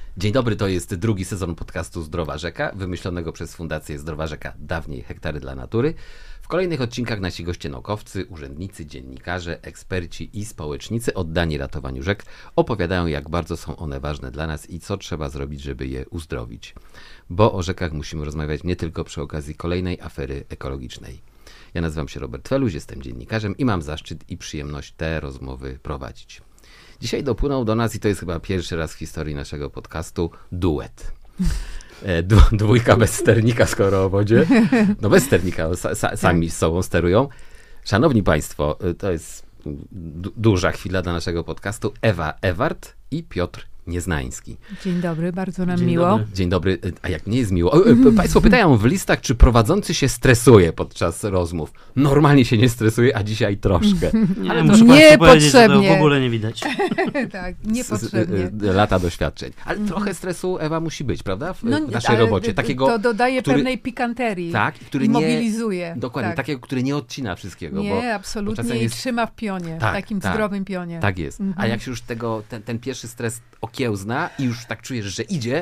Dzień dobry, to jest drugi sezon podcastu Zdrowa Rzeka, wymyślonego przez Fundację Zdrowa Rzeka, dawniej Hektary dla Natury. W kolejnych odcinkach nasi goście naukowcy, urzędnicy, dziennikarze, eksperci i społecznicy oddani ratowaniu rzek opowiadają, jak bardzo są one ważne dla nas i co trzeba zrobić, żeby je uzdrowić. Bo o rzekach musimy rozmawiać nie tylko przy okazji kolejnej afery ekologicznej. Ja nazywam się Robert Feluś, jestem dziennikarzem i mam zaszczyt i przyjemność te rozmowy prowadzić. Dzisiaj dopłynął do nas, i to jest chyba pierwszy raz w historii naszego podcastu, duet. Dwójka bez sternika, skoro o wodzie. No bez sternika, sami z sobą sterują. Szanowni Państwo, to jest duża chwila dla naszego podcastu. Ewa Ewart i Piotr Nieznański. Dzień dobry, bardzo nam miło. Dzień dobry, a jak nie jest miło? Państwo pytają w listach, czy prowadzący się stresuje podczas rozmów. Normalnie się nie stresuje, a dzisiaj troszkę. Ale muszę Państwu powiedzieć, że to w ogóle nie widać. Tak, niepotrzebnie. Lata doświadczeń. Ale trochę stresu, Ewa, musi być, prawda? W naszej robocie. Takiego, to dodaje pewnej pikanterii. Tak, który i mobilizuje. Dokładnie, tak. Takiego, który nie odcina wszystkiego. Nie, absolutnie. I trzyma w pionie, w takim zdrowym pionie. Tak jest. A jak się już ten pierwszy stres okiełzna i już tak czujesz, że idzie,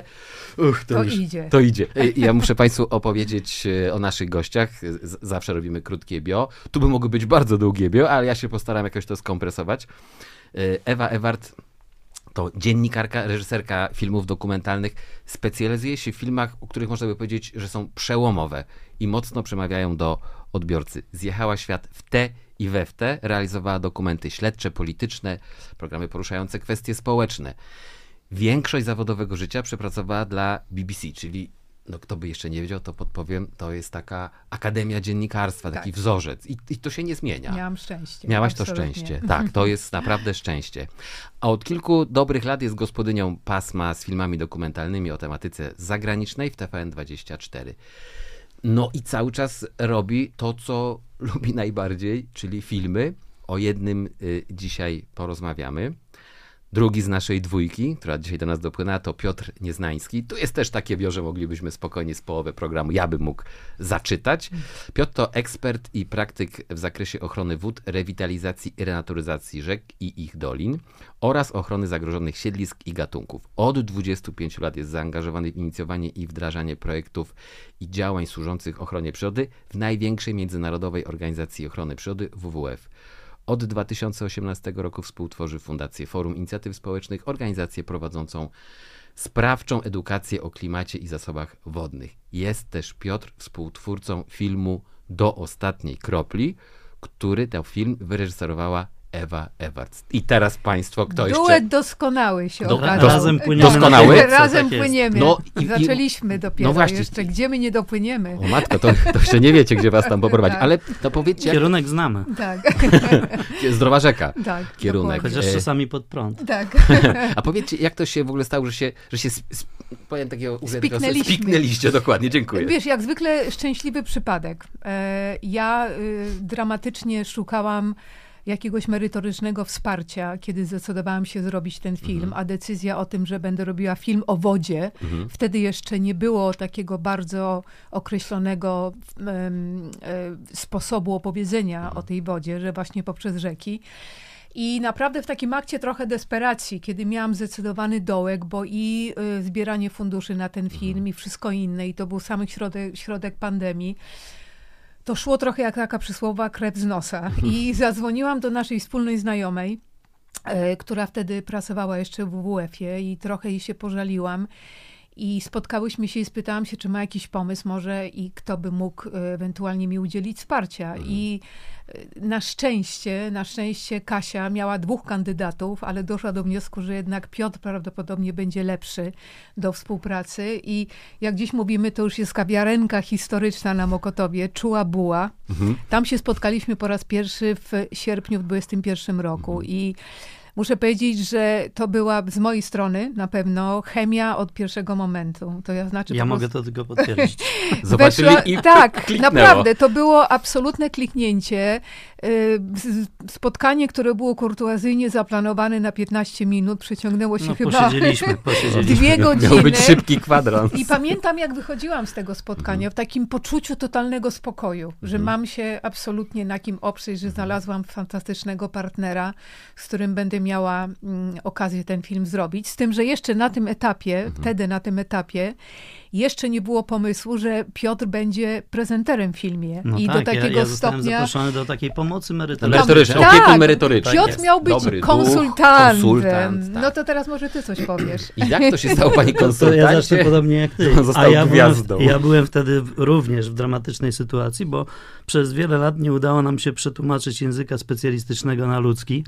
to idzie. Ja muszę Państwu opowiedzieć o naszych gościach. Zawsze robimy krótkie bio. Tu by mogły być bardzo długie bio, ale ja się postaram jakoś to skompresować. Ewa Ewart to dziennikarka, reżyserka filmów dokumentalnych. Specjalizuje się w filmach, o których można by powiedzieć, że są przełomowe i mocno przemawiają do odbiorcy. Zjechała świat w te i we w te, realizowała dokumenty śledcze, polityczne, programy poruszające kwestie społeczne. Większość zawodowego życia przepracowała dla BBC, czyli kto by jeszcze nie wiedział, to podpowiem, to jest taka akademia dziennikarstwa, taki wzorzec i to się nie zmienia. Miałam szczęście. Miałaś absolutnie. To szczęście. Tak, to jest naprawdę szczęście. A od kilku dobrych lat jest gospodynią pasma z filmami dokumentalnymi o tematyce zagranicznej w TVN24. No i cały czas robi to, co lubi najbardziej, czyli filmy. O jednym dzisiaj porozmawiamy. Drugi z naszej dwójki, która dzisiaj do nas dopłynęła, to Piotr Nieznański. Tu jest też takie bio, że moglibyśmy spokojnie z połowy programu, ja bym mógł zaczytać. Piotr to ekspert i praktyk w zakresie ochrony wód, rewitalizacji i renaturyzacji rzek i ich dolin oraz ochrony zagrożonych siedlisk i gatunków. Od 25 lat jest zaangażowany w inicjowanie i wdrażanie projektów i działań służących ochronie przyrody w największej międzynarodowej organizacji ochrony przyrody WWF. Od 2018 roku współtworzy Fundację Forum Inicjatyw Społecznych, organizację prowadzącą sprawczą edukację o klimacie i zasobach wodnych. Jest też Piotr współtwórcą filmu Do ostatniej kropli, który ten film wyreżyserowała Ewa Ewart. I teraz Państwo, kto jeszcze... Duet doskonały się okazał. Razem płyniemy. Doskonały? Razem płyniemy. Zaczęliśmy dopiero. No właśnie. Jeszcze gdzie my nie dopłyniemy. O matko, to jeszcze nie wiecie, gdzie was tam poprowadzi. Tak. Ale to powiedzcie... Kierunek znamy. Tak. Zdrowa Rzeka. Tak, kierunek. Chociaż czasami pod prąd. Tak. A powiedzcie, jak to się w ogóle stało, że się powiem takiego Spiknęliśmy. Spiknęliście, dokładnie, dziękuję. Wiesz, jak zwykle szczęśliwy przypadek. Ja dramatycznie szukałam jakiegoś merytorycznego wsparcia, kiedy zdecydowałam się zrobić ten film, a decyzja o tym, że będę robiła film o wodzie, wtedy jeszcze nie było takiego bardzo określonego sposobu opowiedzenia o tej wodzie, że właśnie poprzez rzeki. I naprawdę w takim akcie trochę desperacji, kiedy miałam zdecydowany dołek, bo i zbieranie funduszy na ten film i wszystko inne, i to był sam środek pandemii, to szło trochę jak taka przysłowa krew z nosa. I zadzwoniłam do naszej wspólnej znajomej, która wtedy pracowała jeszcze w WWF-ie i trochę jej się pożaliłam. I spotkałyśmy się i spytałam się, czy ma jakiś pomysł może i kto by mógł ewentualnie mi udzielić wsparcia. I na szczęście Kasia miała 2 kandydatów, ale doszła do wniosku, że jednak Piotr prawdopodobnie będzie lepszy do współpracy. I jak dziś mówimy, to już jest kawiarenka historyczna na Mokotowie, Czuła Buła. Tam się spotkaliśmy po raz pierwszy w sierpniu w 2021 roku. I muszę powiedzieć, że to była z mojej strony na pewno chemia od pierwszego momentu. To ja znaczy, mogę to tylko potwierdzić. Zobaczyli i tak, kliknęło. naprawdę, to było absolutne kliknięcie. Spotkanie, które było kurtuazyjnie zaplanowane na 15 minut, przeciągnęło się chyba posiedzieliśmy. 2 godziny. Miał być szybki kwadrans. I pamiętam, jak wychodziłam z tego spotkania w takim poczuciu totalnego spokoju, że mam się absolutnie na kim oprzeć, że znalazłam fantastycznego partnera, z którym będę miała okazję ten film zrobić. Z tym, że jeszcze na tym etapie, wtedy na tym etapie, jeszcze nie było pomysłu, że Piotr będzie prezenterem w filmie. No i tak, do takiego ja zostałem stopnia zaproszony do takiej pomocy merytorycznej. Merytorycznej, Tak, opiekun merytoryczny. Piotr miał być Dobry konsultantem. konsultant, tak. No to teraz może ty coś powiesz. I jak to się stało, pani To konsultancie? ja zacznę podobnie jak ty. On został gwiazdą. Ja byłem wtedy również w dramatycznej sytuacji, bo przez wiele lat nie udało nam się przetłumaczyć języka specjalistycznego na ludzki.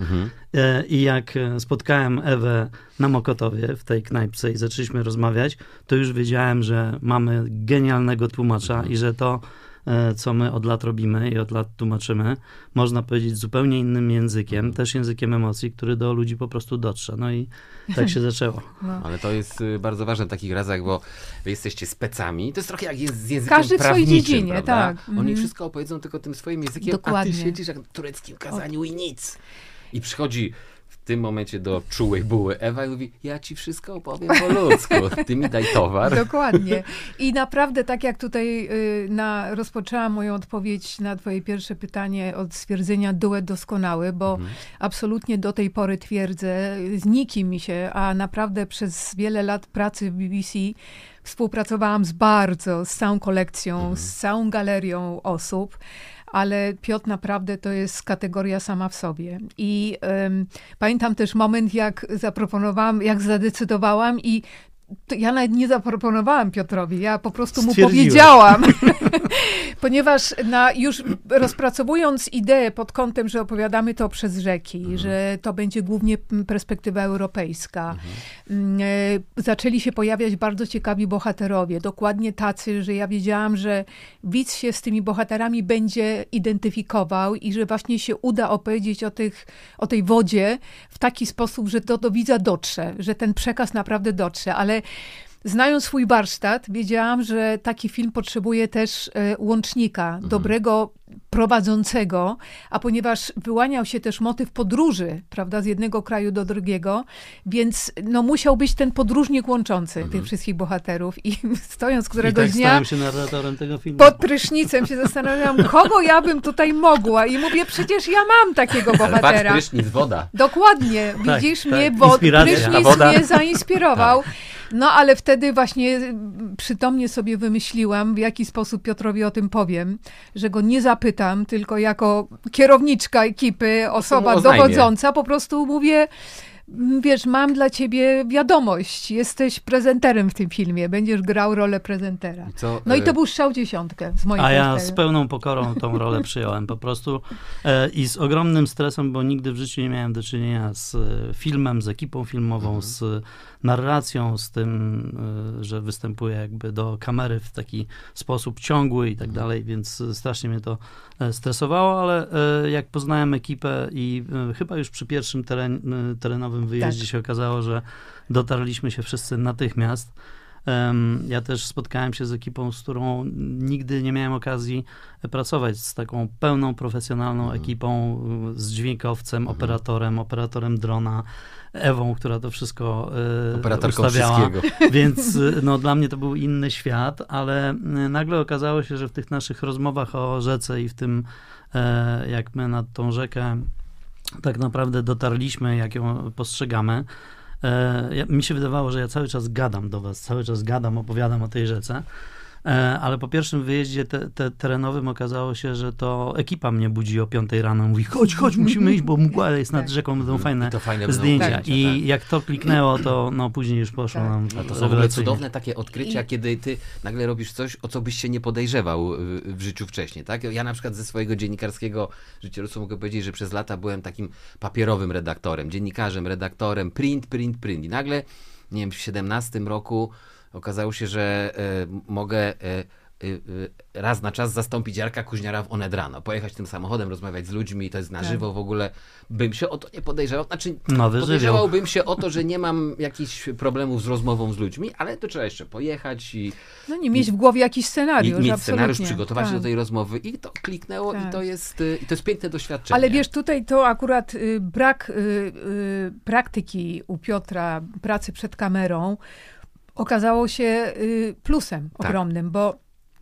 I jak spotkałem Ewę na Mokotowie w tej knajpce i zaczęliśmy rozmawiać, to już wiedziałem, że mamy genialnego tłumacza i że to, co my od lat robimy i od lat tłumaczymy, można powiedzieć zupełnie innym językiem, też językiem emocji, który do ludzi po prostu dotrze. No i tak się zaczęło. No. Ale to jest bardzo ważne w takich razach, bo wy jesteście specami. To jest trochę jak jest z językiem Każdy w swojej prawniczym, dziedzinie, prawda? tak. Oni wszystko opowiedzą tylko tym swoim językiem, Dokładnie. a ty siedzisz jak w tureckim kazaniu i nic. I przychodzi w tym momencie do czułej buły Ewa i mówi, ja ci wszystko opowiem po ludzku, ty mi daj towar. Dokładnie. I naprawdę, tak jak tutaj rozpoczęłam moją odpowiedź na twoje pierwsze pytanie od stwierdzenia duet doskonały, bo absolutnie do tej pory twierdzę, z nikim mi się, a naprawdę przez wiele lat pracy w BBC współpracowałam z całą kolekcją, z całą galerią osób, ale Piotr naprawdę to jest kategoria sama w sobie. I pamiętam też moment, jak zadecydowałam i ja nawet nie zaproponowałam Piotrowi, ja po prostu mu powiedziałam. Ponieważ już rozpracowując ideę pod kątem, że opowiadamy to przez rzeki, że to będzie głównie perspektywa europejska, zaczęli się pojawiać bardzo ciekawi bohaterowie, dokładnie tacy, że ja wiedziałam, że widz się z tymi bohaterami będzie identyfikował i że właśnie się uda opowiedzieć o tej wodzie w taki sposób, że to do widza dotrze, że ten przekaz naprawdę dotrze, ale znając swój warsztat, wiedziałam, że taki film potrzebuje też łącznika, dobrego prowadzącego, a ponieważ wyłaniał się też motyw podróży, prawda, z jednego kraju do drugiego, więc musiał być ten podróżnik łączący tych wszystkich bohaterów i stojąc któregoś dnia stałem się narratorem tego filmu. Pod prysznicem się zastanawiałam, kogo ja bym tutaj mogła i mówię, przecież ja mam takiego bohatera. Ale patrz, prysznic, woda. Dokładnie, widzisz mnie, bo prysznic mnie zainspirował. No ale wtedy właśnie przytomnie sobie wymyśliłam, w jaki sposób Piotrowi o tym powiem, że go nie zapytam, tylko jako kierowniczka ekipy, osoba dowodząca, po prostu mówię, wiesz, mam dla ciebie wiadomość, jesteś prezenterem w tym filmie, będziesz grał rolę prezentera. I to był strzał 10 z mojej perspektywy. Ja z pełną pokorą tą rolę przyjąłem po prostu i z ogromnym stresem, bo nigdy w życiu nie miałem do czynienia z filmem, z ekipą filmową, z narracją, z tym, że występuję jakby do kamery w taki sposób ciągły i tak dalej, więc strasznie mnie to stresowało, ale jak poznałem ekipę i chyba już przy pierwszym terenowym wyjeździe się okazało, że dotarliśmy się wszyscy natychmiast. Ja też spotkałem się z ekipą, z którą nigdy nie miałem okazji pracować, z taką pełną, profesjonalną ekipą, z dźwiękowcem, operatorem drona, Ewą, która to wszystko ustawiała. Więc dla mnie to był inny świat, ale nagle okazało się, że w tych naszych rozmowach o rzece i w tym, jak my nad tą rzekę tak naprawdę dotarliśmy, jak ją postrzegamy, mi się wydawało, że ja cały czas gadam do was, cały czas opowiadam o tej rzece, ale po pierwszym wyjeździe terenowym okazało się, że to ekipa mnie budzi o 5 rano, mówi chodź, musimy iść, bo mgła jest nad rzeką, będą fajne zdjęcia. I jak to kliknęło, to później już poszło nam to są w ogóle cudowne takie odkrycia, kiedy ty nagle robisz coś, o co byś się nie podejrzewał w życiu wcześniej, tak? Ja na przykład ze swojego dziennikarskiego życiorysu mogę powiedzieć, że przez lata byłem takim papierowym redaktorem, dziennikarzem, redaktorem, print. I nagle, nie wiem, w 17 roku okazało się, że mogę raz na czas zastąpić Jarka Kuźniara w Onet Rano, pojechać tym samochodem, rozmawiać z ludźmi, to jest na żywo w ogóle, bym się o to nie podejrzewał. Znaczy, podejrzewałbym się o to, że nie mam jakichś problemów z rozmową z ludźmi, ale to trzeba jeszcze pojechać i... No nie, mieć w głowie jakiś scenariusz, mieć scenariusz, przygotować się do tej rozmowy i to kliknęło i to jest piękne doświadczenie. Ale wiesz, tutaj to akurat brak praktyki u Piotra, pracy przed kamerą, okazało się plusem ogromnym, bo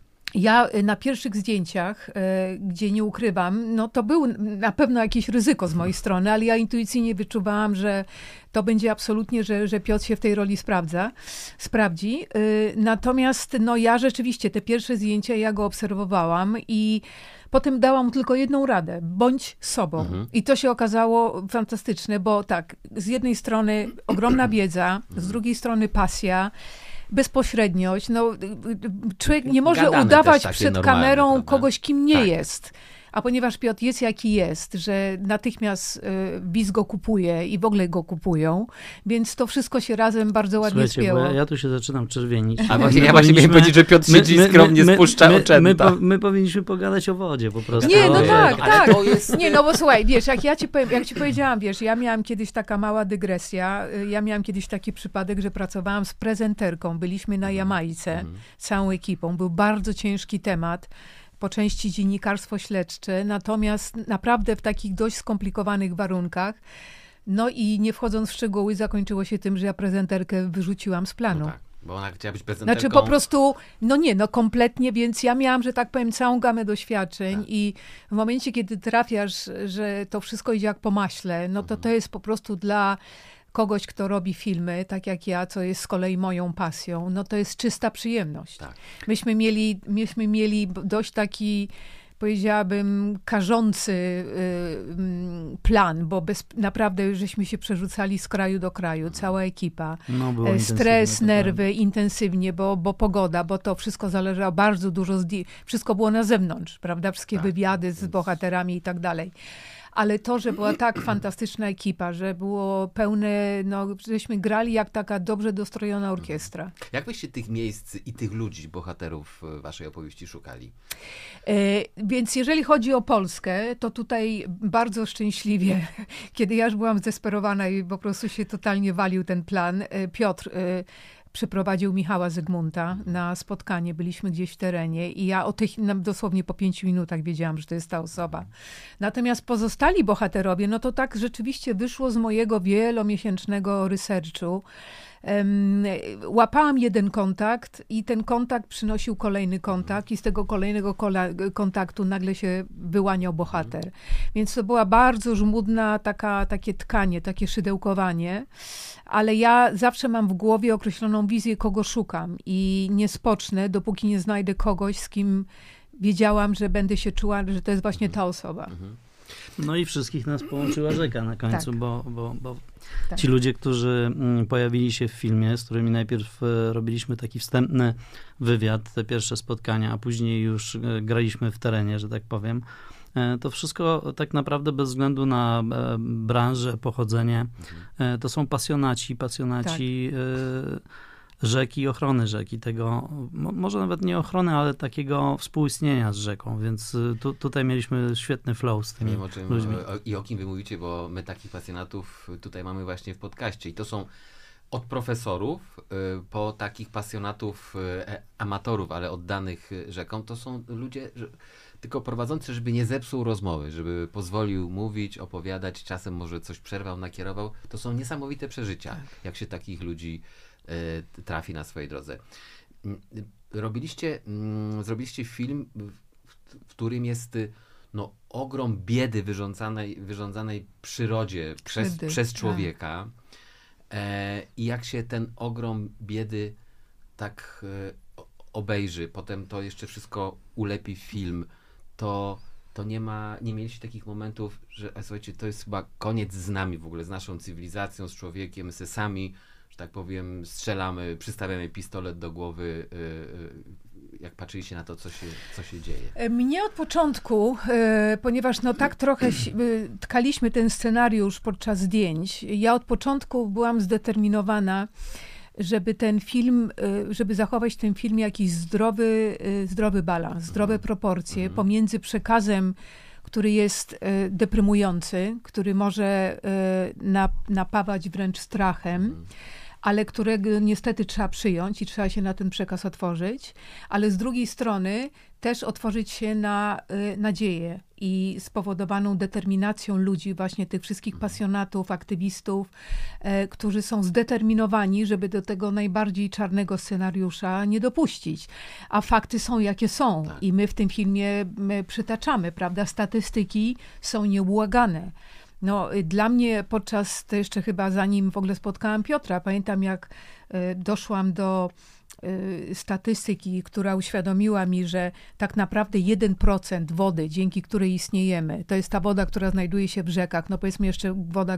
ja na pierwszych zdjęciach, gdzie nie ukrywam, no to było na pewno jakieś ryzyko z mojej strony, ale ja intuicyjnie wyczuwałam, że to będzie absolutnie, że Piotr się w tej roli sprawdzi. Natomiast no ja rzeczywiście te pierwsze zdjęcia, ja go obserwowałam i potem dałam mu tylko jedną radę. Bądź sobą. I to się okazało fantastyczne, bo tak, z jednej strony ogromna wiedza, z drugiej strony pasja, bezpośredniość. No, człowiek nie może udawać przed kamerą, prawda? Kogoś, kim nie jest. A ponieważ Piotr jest jaki jest, że natychmiast widz go kupuje i w ogóle go kupują, więc to wszystko się razem bardzo ładnie spięło. Ja tu się zaczynam czerwienić. A właśnie, ja właśnie miałem powiedzieć, że Piotr siedzi skromnie spuszcza oczęta. My powinniśmy pogadać o wodzie po prostu. Nie, no tak. Nie, no bo słuchaj, wiesz, jak ci powiedziałam, wiesz, ja miałam kiedyś taka mała dygresja, ja miałam kiedyś taki przypadek, że pracowałam z prezenterką, byliśmy na Jamajce całą ekipą, był bardzo ciężki temat, po części dziennikarstwo śledcze, natomiast naprawdę w takich dość skomplikowanych warunkach. No i nie wchodząc w szczegóły, zakończyło się tym, że ja prezenterkę wyrzuciłam z planu. No tak, bo ona chciała być prezenterką. Znaczy po prostu, kompletnie, więc ja miałam, że tak powiem, całą gamę doświadczeń i w momencie, kiedy trafiasz, że to wszystko idzie jak po maśle, no to jest po prostu dla kogoś, kto robi filmy, tak jak ja, co jest z kolei moją pasją, no to jest czysta przyjemność. Tak. Myśmy mieli dość taki, powiedziałabym, karzący plan, bo naprawdę żeśmy się przerzucali z kraju do kraju, cała ekipa. No, stres, nerwy, intensywnie, bo pogoda, bo to wszystko zależało bardzo dużo, wszystko było na zewnątrz, prawda? Wszystkie wywiady z bohaterami i tak dalej. Ale to, że była tak fantastyczna ekipa, że było pełne, żeśmy grali jak taka dobrze dostrojona orkiestra. Jak byście tych miejsc i tych ludzi, bohaterów waszej opowieści szukali? Więc jeżeli chodzi o Polskę, to tutaj bardzo szczęśliwie, kiedy ja już byłam zdesperowana i po prostu się totalnie walił ten plan, Piotr przyprowadził Michała Zygmunta na spotkanie. Byliśmy gdzieś w terenie i ja dosłownie po 5 minutach wiedziałam, że to jest ta osoba. Natomiast pozostali bohaterowie, no to tak rzeczywiście wyszło z mojego wielomiesięcznego researchu. Łapałam jeden kontakt i ten kontakt przynosił kolejny kontakt i z tego kolejnego kontaktu nagle się wyłaniał bohater. Więc to była bardzo żmudna takie tkanie, takie szydełkowanie, ale ja zawsze mam w głowie określoną wizję, kogo szukam i nie spocznę, dopóki nie znajdę kogoś, z kim wiedziałam, że będę się czuła, że to jest właśnie ta osoba. No i wszystkich nas połączyła rzeka na końcu, bo ci ludzie, którzy pojawili się w filmie, z którymi najpierw robiliśmy taki wstępny wywiad, te pierwsze spotkania, a później już graliśmy w terenie, że tak powiem, to wszystko tak naprawdę bez względu na branżę, pochodzenie, to są pasjonaci rzeki i ochrony rzeki, tego, może nawet nie ochrony, ale takiego współistnienia z rzeką, więc tutaj mieliśmy świetny flow z tymi ludźmi. I o kim wy mówicie, bo my takich pasjonatów tutaj mamy właśnie w podcaście i to są od profesorów po takich pasjonatów amatorów, ale oddanych rzekom, to są ludzie tylko prowadzący, żeby nie zepsuł rozmowy, żeby pozwolił mówić, opowiadać, czasem może coś przerwał, nakierował. To są niesamowite przeżycia, jak się takich ludzi trafi na swojej drodze. Zrobiliście film, w którym jest ogrom biedy wyrządzanej przyrodzie przez człowieka. I jak się ten ogrom biedy tak obejrzy, potem to jeszcze wszystko ulepi w film, to nie mieliście takich momentów, że słuchajcie, to jest chyba koniec z nami w ogóle, z naszą cywilizacją, z człowiekiem, my sami, że tak powiem, strzelamy, przystawiamy pistolet do głowy, jak patrzyliście na to, co się dzieje? Mnie od początku, ponieważ tak trochę tkaliśmy ten scenariusz podczas zdjęć, ja od początku byłam zdeterminowana, żeby ten film, żeby zachować w tym filmie jakiś zdrowy balans, zdrowe proporcje pomiędzy przekazem, który jest deprymujący, który może napawać wręcz strachem, ale którego niestety trzeba przyjąć i trzeba się na ten przekaz otworzyć, ale z drugiej strony też otworzyć się na nadzieję i spowodowaną determinacją ludzi, właśnie tych wszystkich pasjonatów, aktywistów, którzy są zdeterminowani, żeby do tego najbardziej czarnego scenariusza nie dopuścić. A fakty są, jakie są. Tak. I my w tym filmie przytaczamy, prawda? Statystyki są nieubłagane. No, dla mnie to jeszcze chyba zanim w ogóle spotkałam Piotra, pamiętam jak doszłam do statystyki, która uświadomiła mi, że tak naprawdę 1% wody, dzięki której istniejemy, to jest ta woda, która znajduje się w rzekach, no powiedzmy jeszcze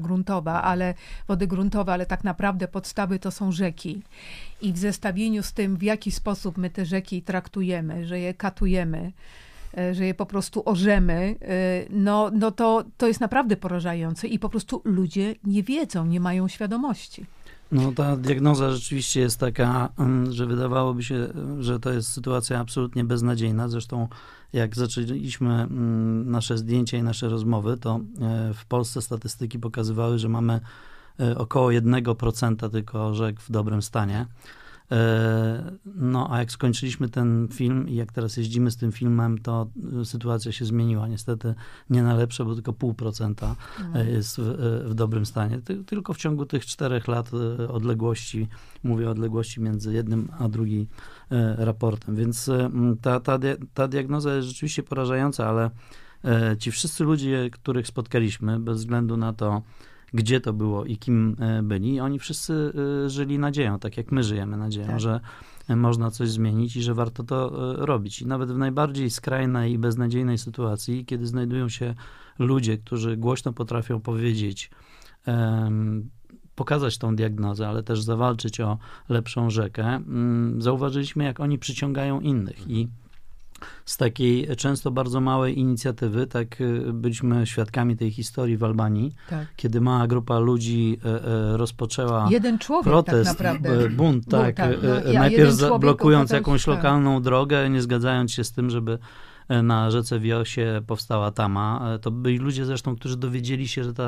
wody gruntowe, ale tak naprawdę podstawy to są rzeki. I w zestawieniu z tym, w jaki sposób my te rzeki traktujemy, że je katujemy, że je po prostu orzemy, no to jest naprawdę porażające i po prostu ludzie nie wiedzą, nie mają świadomości. No ta diagnoza rzeczywiście jest taka, że wydawałoby się, że to jest sytuacja absolutnie beznadziejna. Zresztą jak zaczęliśmy nasze zdjęcia i nasze rozmowy, to w Polsce statystyki pokazywały, że mamy około 1% tylko rzek w dobrym stanie. No, a jak skończyliśmy ten film i jak teraz jeździmy z tym filmem, to sytuacja się zmieniła. Niestety nie na lepsze, bo tylko 0,5% jest w dobrym stanie. Tylko w ciągu tych 4 lat odległości, mówię o odległości między jednym a drugim raportem. Więc ta diagnoza jest rzeczywiście porażająca, ale ci wszyscy ludzie, których spotkaliśmy, bez względu na to, gdzie to było i kim byli, oni wszyscy żyli nadzieją, tak jak my żyjemy nadzieją, tak, że można coś zmienić i że warto to robić. I nawet w najbardziej skrajnej i beznadziejnej sytuacji, kiedy znajdują się ludzie, którzy głośno potrafią powiedzieć, pokazać tą diagnozę, ale też zawalczyć o lepszą rzekę, zauważyliśmy, jak oni przyciągają innych. I z takiej często bardzo małej inicjatywy, tak byliśmy świadkami tej historii w Albanii, tak, kiedy mała grupa ludzi rozpoczęła jeden człowiek protest, tak naprawdę. Bunt, tak, najpierw blokując jakąś lokalną drogę, nie zgadzając się z tym, żeby na rzece Wiosie powstała tama. To byli ludzie zresztą, którzy dowiedzieli się, że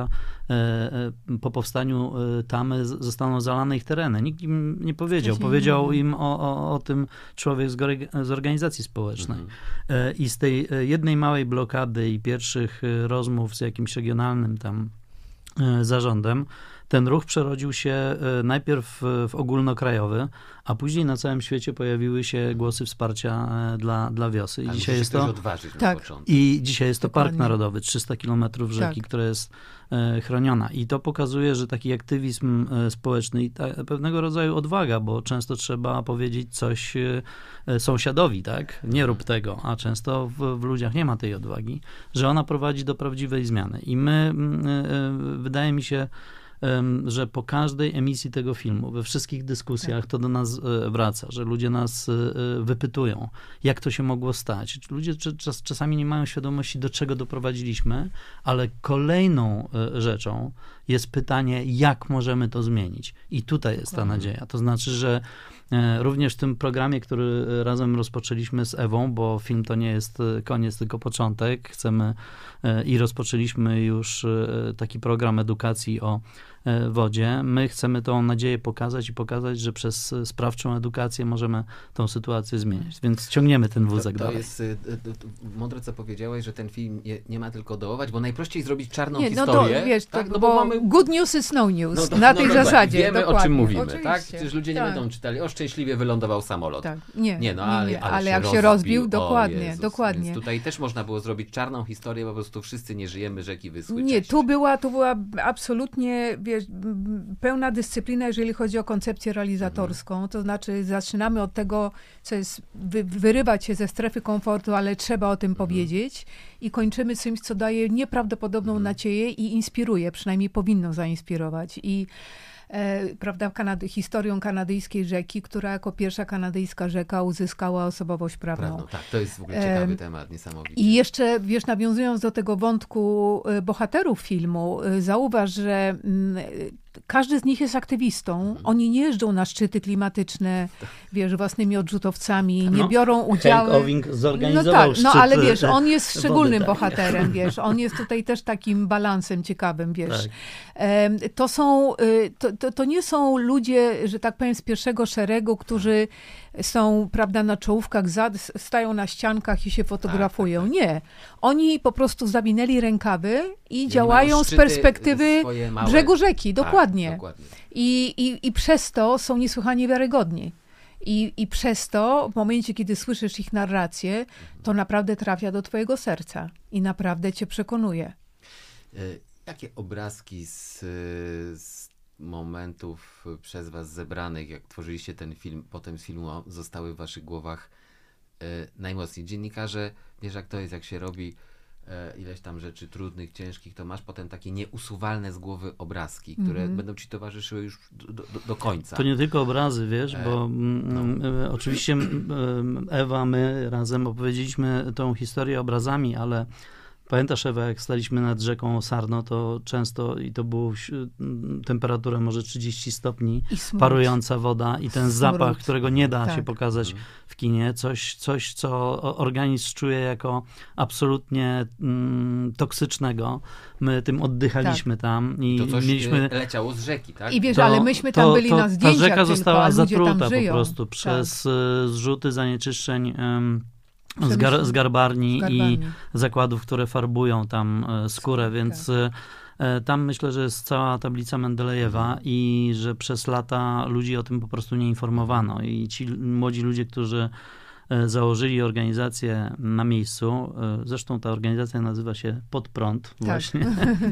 po powstaniu tamy zostaną zalane ich tereny. Nikt im nie powiedział. Powiedział im o tym człowiek z organizacji społecznej. I z tej jednej małej blokady i pierwszych rozmów z jakimś regionalnym tam zarządem, ten ruch przerodził się najpierw w ogólnokrajowy, a później na całym świecie pojawiły się głosy wsparcia dla Wiosy. I dzisiaj jest to odważyć tak, na początku. I dzisiaj jest to Park Narodowy, 300 kilometrów rzeki, tak, która jest chroniona. I to pokazuje, że taki aktywizm społeczny i pewnego rodzaju odwaga, bo często trzeba powiedzieć coś sąsiadowi, tak? Nie rób tego, a często w ludziach nie ma tej odwagi, że ona prowadzi do prawdziwej zmiany. I my, wydaje mi się, że po każdej emisji tego filmu, we wszystkich dyskusjach to do nas wraca, że ludzie nas wypytują, jak to się mogło stać. Ludzie czasami nie mają świadomości, do czego doprowadziliśmy, ale kolejną rzeczą jest pytanie, jak możemy to zmienić. I tutaj jest ta nadzieja. To znaczy, że również w tym programie, który razem rozpoczęliśmy z Ewą, bo film to nie jest koniec, tylko początek. Chcemy i rozpoczęliśmy już taki program edukacji o wodzie. My chcemy tą nadzieję pokazać i pokazać, że przez sprawczą edukację możemy tą sytuację zmieniać. Więc ciągniemy ten wózek dalej. To jest mądre, co powiedziałeś, że ten film nie ma tylko dołować, bo najprościej zrobić czarną historię. No, wiesz, tak? No bo mamy... good news is no news. Na tej zasadzie. Wiemy, dokładnie. o czym mówimy. Oczywiście. Tak? Przecież ludzie nie będą czytali, szczęśliwie wylądował samolot. Tak. Ale jak się rozbił, dokładnie. Jezus, dokładnie. Więc tutaj też można było zrobić czarną historię, po prostu wszyscy nie żyjemy, rzeki wyschły. Nie, tu była absolutnie, wiesz, pełna dyscyplina, jeżeli chodzi o koncepcję realizatorską. To znaczy zaczynamy od tego, co jest wyrywać się ze strefy komfortu, ale trzeba o tym powiedzieć i kończymy czymś, co daje nieprawdopodobną nadzieję i inspiruje, przynajmniej powinno zainspirować. I prawda, historią kanadyjskiej rzeki, która jako pierwsza kanadyjska rzeka uzyskała osobowość prawną. Tak, to jest w ogóle ciekawy temat, niesamowity. I jeszcze, wiesz, nawiązując do tego wątku bohaterów filmu, zauważ, że każdy z nich jest aktywistą. Oni nie jeżdżą na szczyty klimatyczne, wiesz, własnymi odrzutowcami, nie biorą udziału. Hank Owing zorganizował szczyt ale wiesz, on jest szczególnym wody, tak. bohaterem, wiesz, on jest tutaj też takim balansem ciekawym, wiesz. Tak. To nie są ludzie, że tak powiem, z pierwszego szeregu, którzy są, prawda, na czołówkach, stają na ściankach i się fotografują. Nie. Oni po prostu zawinęli rękawy i działają z perspektywy brzegu rzeki. Dokładnie. Tak, dokładnie. I przez to są niesłychanie wiarygodni. I przez to, w momencie, kiedy słyszysz ich narrację, to naprawdę trafia do twojego serca i naprawdę cię przekonuje. Jakie obrazki z momentów przez was zebranych, jak tworzyliście ten film, potem z filmu, zostały w waszych głowach najmocniej? Dziennikarze, wiesz jak to jest, jak się robi ileś tam rzeczy trudnych, ciężkich, to masz potem takie nieusuwalne z głowy obrazki, które będą ci towarzyszyły już do końca. To nie tylko obrazy, wiesz, bo oczywiście Ewa, my razem opowiedzieliśmy tą historię obrazami, ale pamiętasz, Ewa, jak staliśmy nad rzeką Sarno, to często, i to było temperatura może 30 stopni, parująca woda i ten zapach, którego nie da się pokazać w kinie, coś, co organizm czuje jako absolutnie toksycznego. My tym oddychaliśmy tam i to coś mieliśmy... leciało z rzeki, tak? I wiesz, ale myśmy tam byli na zdjęciach. Ta rzeka została zatruta tam żyją. po prostu przez zrzuty zanieczyszczeń z garbarni i zakładów, które farbują tam skórę, więc tam myślę, że jest cała tablica Mendelejewa i że przez lata ludzi o tym po prostu nie informowano i ci młodzi ludzie, którzy założyli organizację na miejscu, zresztą ta organizacja nazywa się Pod Prąd właśnie,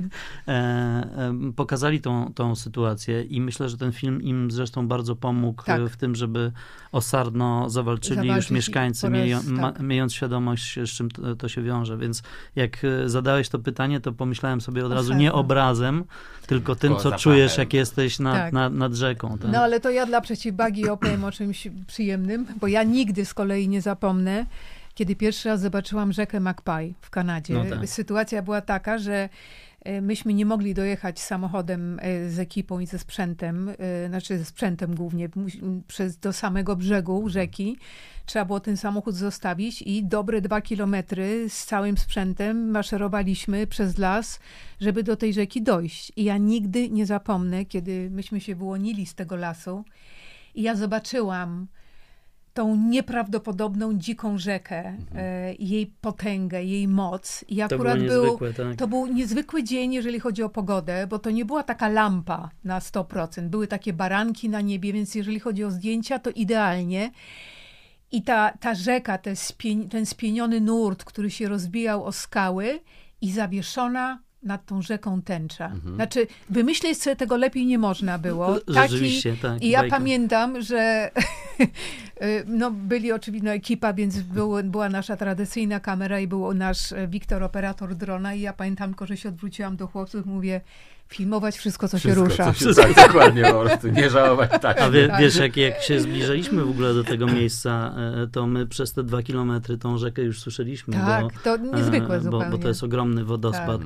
pokazali tą sytuację i myślę, że ten film im zresztą bardzo pomógł w tym, żeby o Sarno zawalczyli już mieszkańcy, mając świadomość, z czym to się wiąże. Więc jak zadałeś to pytanie, to pomyślałem sobie od razu nie obrazem, tylko tym, co czujesz, jak jesteś nad rzeką. Tak? No ale to ja dla przeciwwagi opowiem o czymś przyjemnym, bo ja nigdy z kolei nie zapomnę, kiedy pierwszy raz zobaczyłam rzekę Magpie w Kanadzie. Sytuacja była taka, że myśmy nie mogli dojechać samochodem z ekipą i ze sprzętem, znaczy ze sprzętem głównie, do samego brzegu rzeki. Trzeba było ten samochód zostawić i dobre 2 kilometry z całym sprzętem maszerowaliśmy przez las, żeby do tej rzeki dojść. I ja nigdy nie zapomnę, kiedy myśmy się wyłonili z tego lasu i ja zobaczyłam tą nieprawdopodobną, dziką rzekę, jej potęgę, jej moc. I akurat to był niezwykły dzień, jeżeli chodzi o pogodę, bo to nie była taka lampa na 100%. Były takie baranki na niebie, więc jeżeli chodzi o zdjęcia, to idealnie. I ta rzeka, ten spieniony nurt, który się rozbijał o skały i zawieszona nad tą rzeką tęcza. Znaczy, wymyśleć sobie tego lepiej nie można było. Rzeczywiście, tak. I ja pamiętam, że byli oczywiście ekipa, więc była nasza tradycyjna kamera i był nasz Wiktor, operator drona i ja pamiętam tylko, że się odwróciłam do chłopców, mówię, filmować wszystko, co się rusza. Tak, dokładnie, po prostu, nie żałować. Tak. A wiesz, jak się zbliżaliśmy w ogóle do tego miejsca, to my przez te 2 kilometry tą rzekę już słyszeliśmy. Tak, to niezwykłe zupełnie. Bo to jest ogromny wodospad,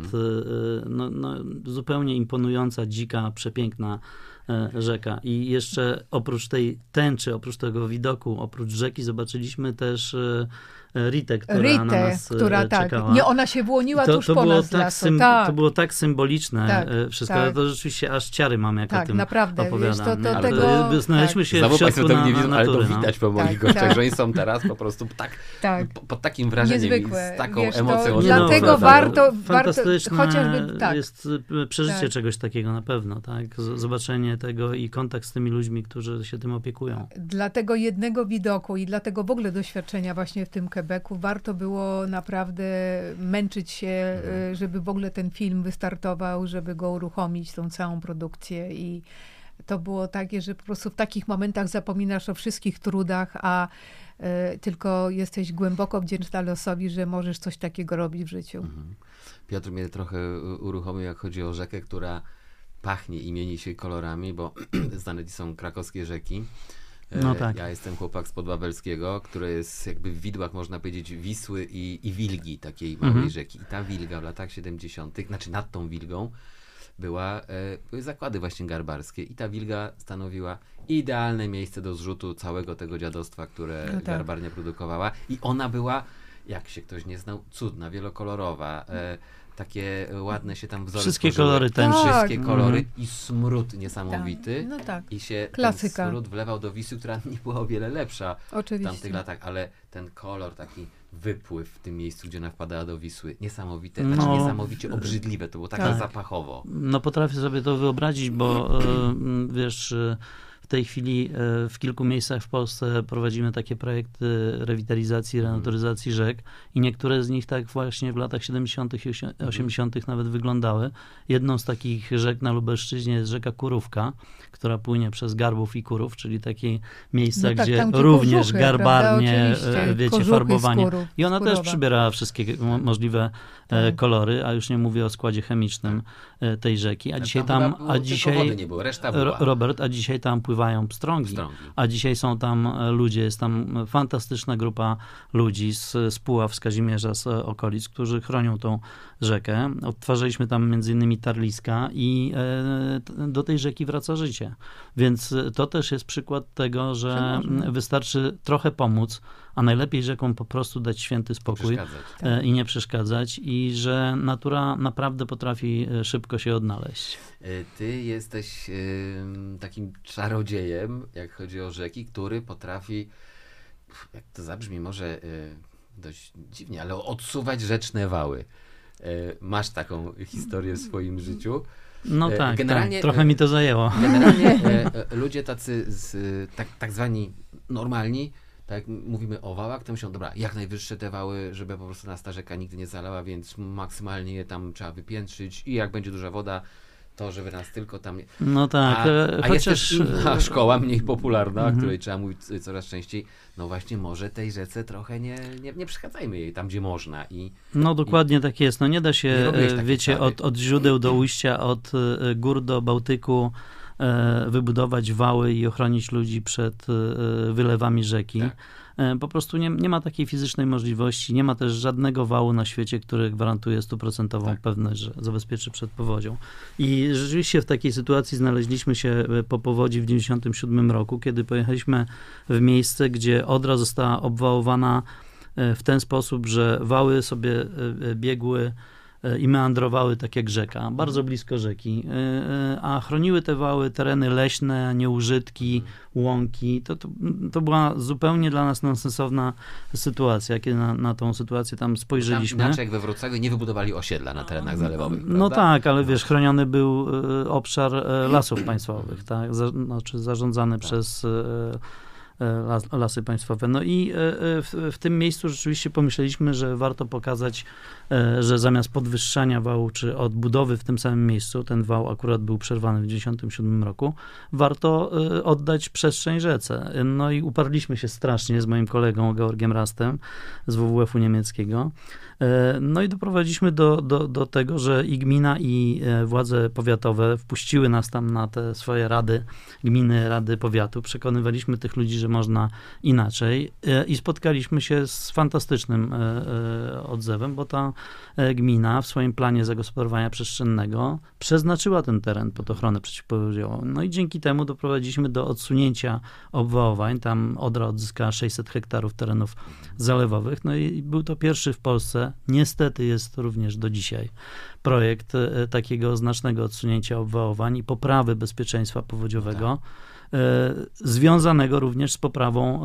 zupełnie imponująca, dzika, przepiękna rzeka. I jeszcze oprócz tej tęczy, oprócz tego widoku, oprócz rzeki zobaczyliśmy też Ritę, która na nas czekała. Nie, ona się wyłoniła tuż po nas z lasu. To było tak symboliczne wszystko, ale to rzeczywiście aż ciary mam, jak o tym opowiadam. Znaleźliśmy się w środku tego nie widzą, natury. Ale to widać po moich gościach, że oni są teraz po prostu pod takim wrażeniem i z taką emocją. Dlatego warto chociażby jest przeżycie czegoś takiego na pewno, tak? Zobaczenie tego i kontakt z tymi ludźmi, którzy się tym opiekują. Dla tego jednego widoku i dla tego w ogóle doświadczenia właśnie w tym Quebecu warto było naprawdę męczyć się, żeby w ogóle ten film wystartował, żeby go uruchomić, tą całą produkcję i to było takie, że po prostu w takich momentach zapominasz o wszystkich trudach, a tylko jesteś głęboko wdzięczna losowi, że możesz coś takiego robić w życiu. Piotr mnie trochę uruchomił, jak chodzi o rzekę, która pachnie i mieni się kolorami, bo znane są krakowskie rzeki. No tak. Ja jestem chłopak z Podwawelskiego, który jest jakby w widłach, można powiedzieć, Wisły i Wilgi, takiej małej rzeki. I ta Wilga w latach 70., znaczy nad tą Wilgą, były zakłady właśnie garbarskie i ta wilga stanowiła idealne miejsce do zrzutu całego tego dziadostwa, które garbarnia produkowała i ona była, jak się ktoś nie znał, cudna, wielokolorowa, takie ładne się tam wzory Wszystkie tworzyły. kolory tęczy. Wszystkie kolory i smród niesamowity. No tak. I się Klasyka. ten smród wlewał do Wisły, która nie była o wiele lepsza w Oczywiście. tamtych latach, ale ten kolor, taki wypływ w tym miejscu, gdzie ona wpadała do Wisły, niesamowite, niesamowicie obrzydliwe, to było tak zapachowo. No potrafię sobie to wyobrazić, bo wiesz, w tej chwili w kilku miejscach w Polsce prowadzimy takie projekty rewitalizacji, renaturyzacji rzek i niektóre z nich tak właśnie w latach 70. i 80. nawet wyglądały. Jedną z takich rzek na Lubelszczyźnie jest rzeka Kurówka, która płynie przez Garbów i Kurów, czyli takie miejsca, gdzie tam, również kożuchy, garbarnie, prawda? wiecie, Kożuchy farbowanie. I ona Skurowa. też przybiera wszystkie możliwe kolory, a już nie mówię o składzie chemicznym tej rzeki. A dzisiaj tam, tylko wody nie było, reszta była. Robert, a dzisiaj tam pływają pstrągi. A dzisiaj są tam ludzie, jest tam fantastyczna grupa ludzi z Puław, z Kazimierza, z okolic, którzy chronią tą rzekę. Odtwarzaliśmy tam między innymi tarliska i do tej rzeki wraca życie. Więc to też jest przykład tego, że wystarczy trochę pomóc, a najlepiej rzekom po prostu dać święty spokój i nie przeszkadzać i że natura naprawdę potrafi szybko się odnaleźć. Ty jesteś takim czarodziejem, jak chodzi o rzeki, który potrafi, jak to zabrzmi może dość dziwnie, ale odsuwać rzeczne wały. Masz taką historię w swoim życiu. No tak, trochę mi to zajęło. Generalnie ludzie tacy tak zwani normalni, tak jak mówimy o wałach, to myślą, dobra, jak najwyższe te wały, żeby po prostu nas ta rzeka nigdy nie zalała, więc maksymalnie je tam trzeba wypiętrzyć i jak będzie duża woda, to żeby nas tylko tam... No tak, a jest też inna szkoła, mniej popularna, o której trzeba mówić coraz częściej, no właśnie może tej rzece trochę nie przeszkadzajmy jej tam, gdzie można. No dokładnie tak jest, no nie da się, wiecie, od źródeł do ujścia, od gór do Bałtyku wybudować wały i ochronić ludzi przed wylewami rzeki. Tak. Po prostu nie ma takiej fizycznej możliwości, nie ma też żadnego wału na świecie, który gwarantuje 100% pewność, że zabezpieczy przed powodzią. I rzeczywiście w takiej sytuacji znaleźliśmy się po powodzi w 1997 roku, kiedy pojechaliśmy w miejsce, gdzie Odra została obwałowana w ten sposób, że wały sobie biegły i meandrowały tak jak rzeka, bardzo blisko rzeki, a chroniły te wały tereny leśne, nieużytki, łąki. To była zupełnie dla nas nonsensowna sytuacja, kiedy na tą sytuację tam spojrzeliśmy. Inaczej jak we Wrocławiu nie wybudowali osiedla na terenach zalewowych, prawda? No tak, ale wiesz, chroniony był obszar Lasów Państwowych, tak? Znaczy zarządzany przez Lasy Państwowe. No i w tym miejscu rzeczywiście pomyśleliśmy, że warto pokazać, że zamiast podwyższania wału, czy odbudowy w tym samym miejscu, ten wał akurat był przerwany w 1997 roku, warto oddać przestrzeń rzece. No i uparliśmy się strasznie z moim kolegą Georgiem Rastem z WWF-u niemieckiego. No i doprowadziliśmy do tego, że i gmina, i władze powiatowe wpuściły nas tam na te swoje rady, gminy, rady powiatu. Przekonywaliśmy tych ludzi, że można inaczej i spotkaliśmy się z fantastycznym odzewem, bo ta gmina w swoim planie zagospodarowania przestrzennego przeznaczyła ten teren pod ochronę przeciwpowodziową. No i dzięki temu doprowadziliśmy do odsunięcia obwałowań. Tam Odra odzyskała 600 hektarów terenów zalewowych. No i był to pierwszy w Polsce, niestety jest również do dzisiaj, projekt takiego znacznego odsunięcia obwałowań i poprawy bezpieczeństwa powodziowego, związanego również z poprawą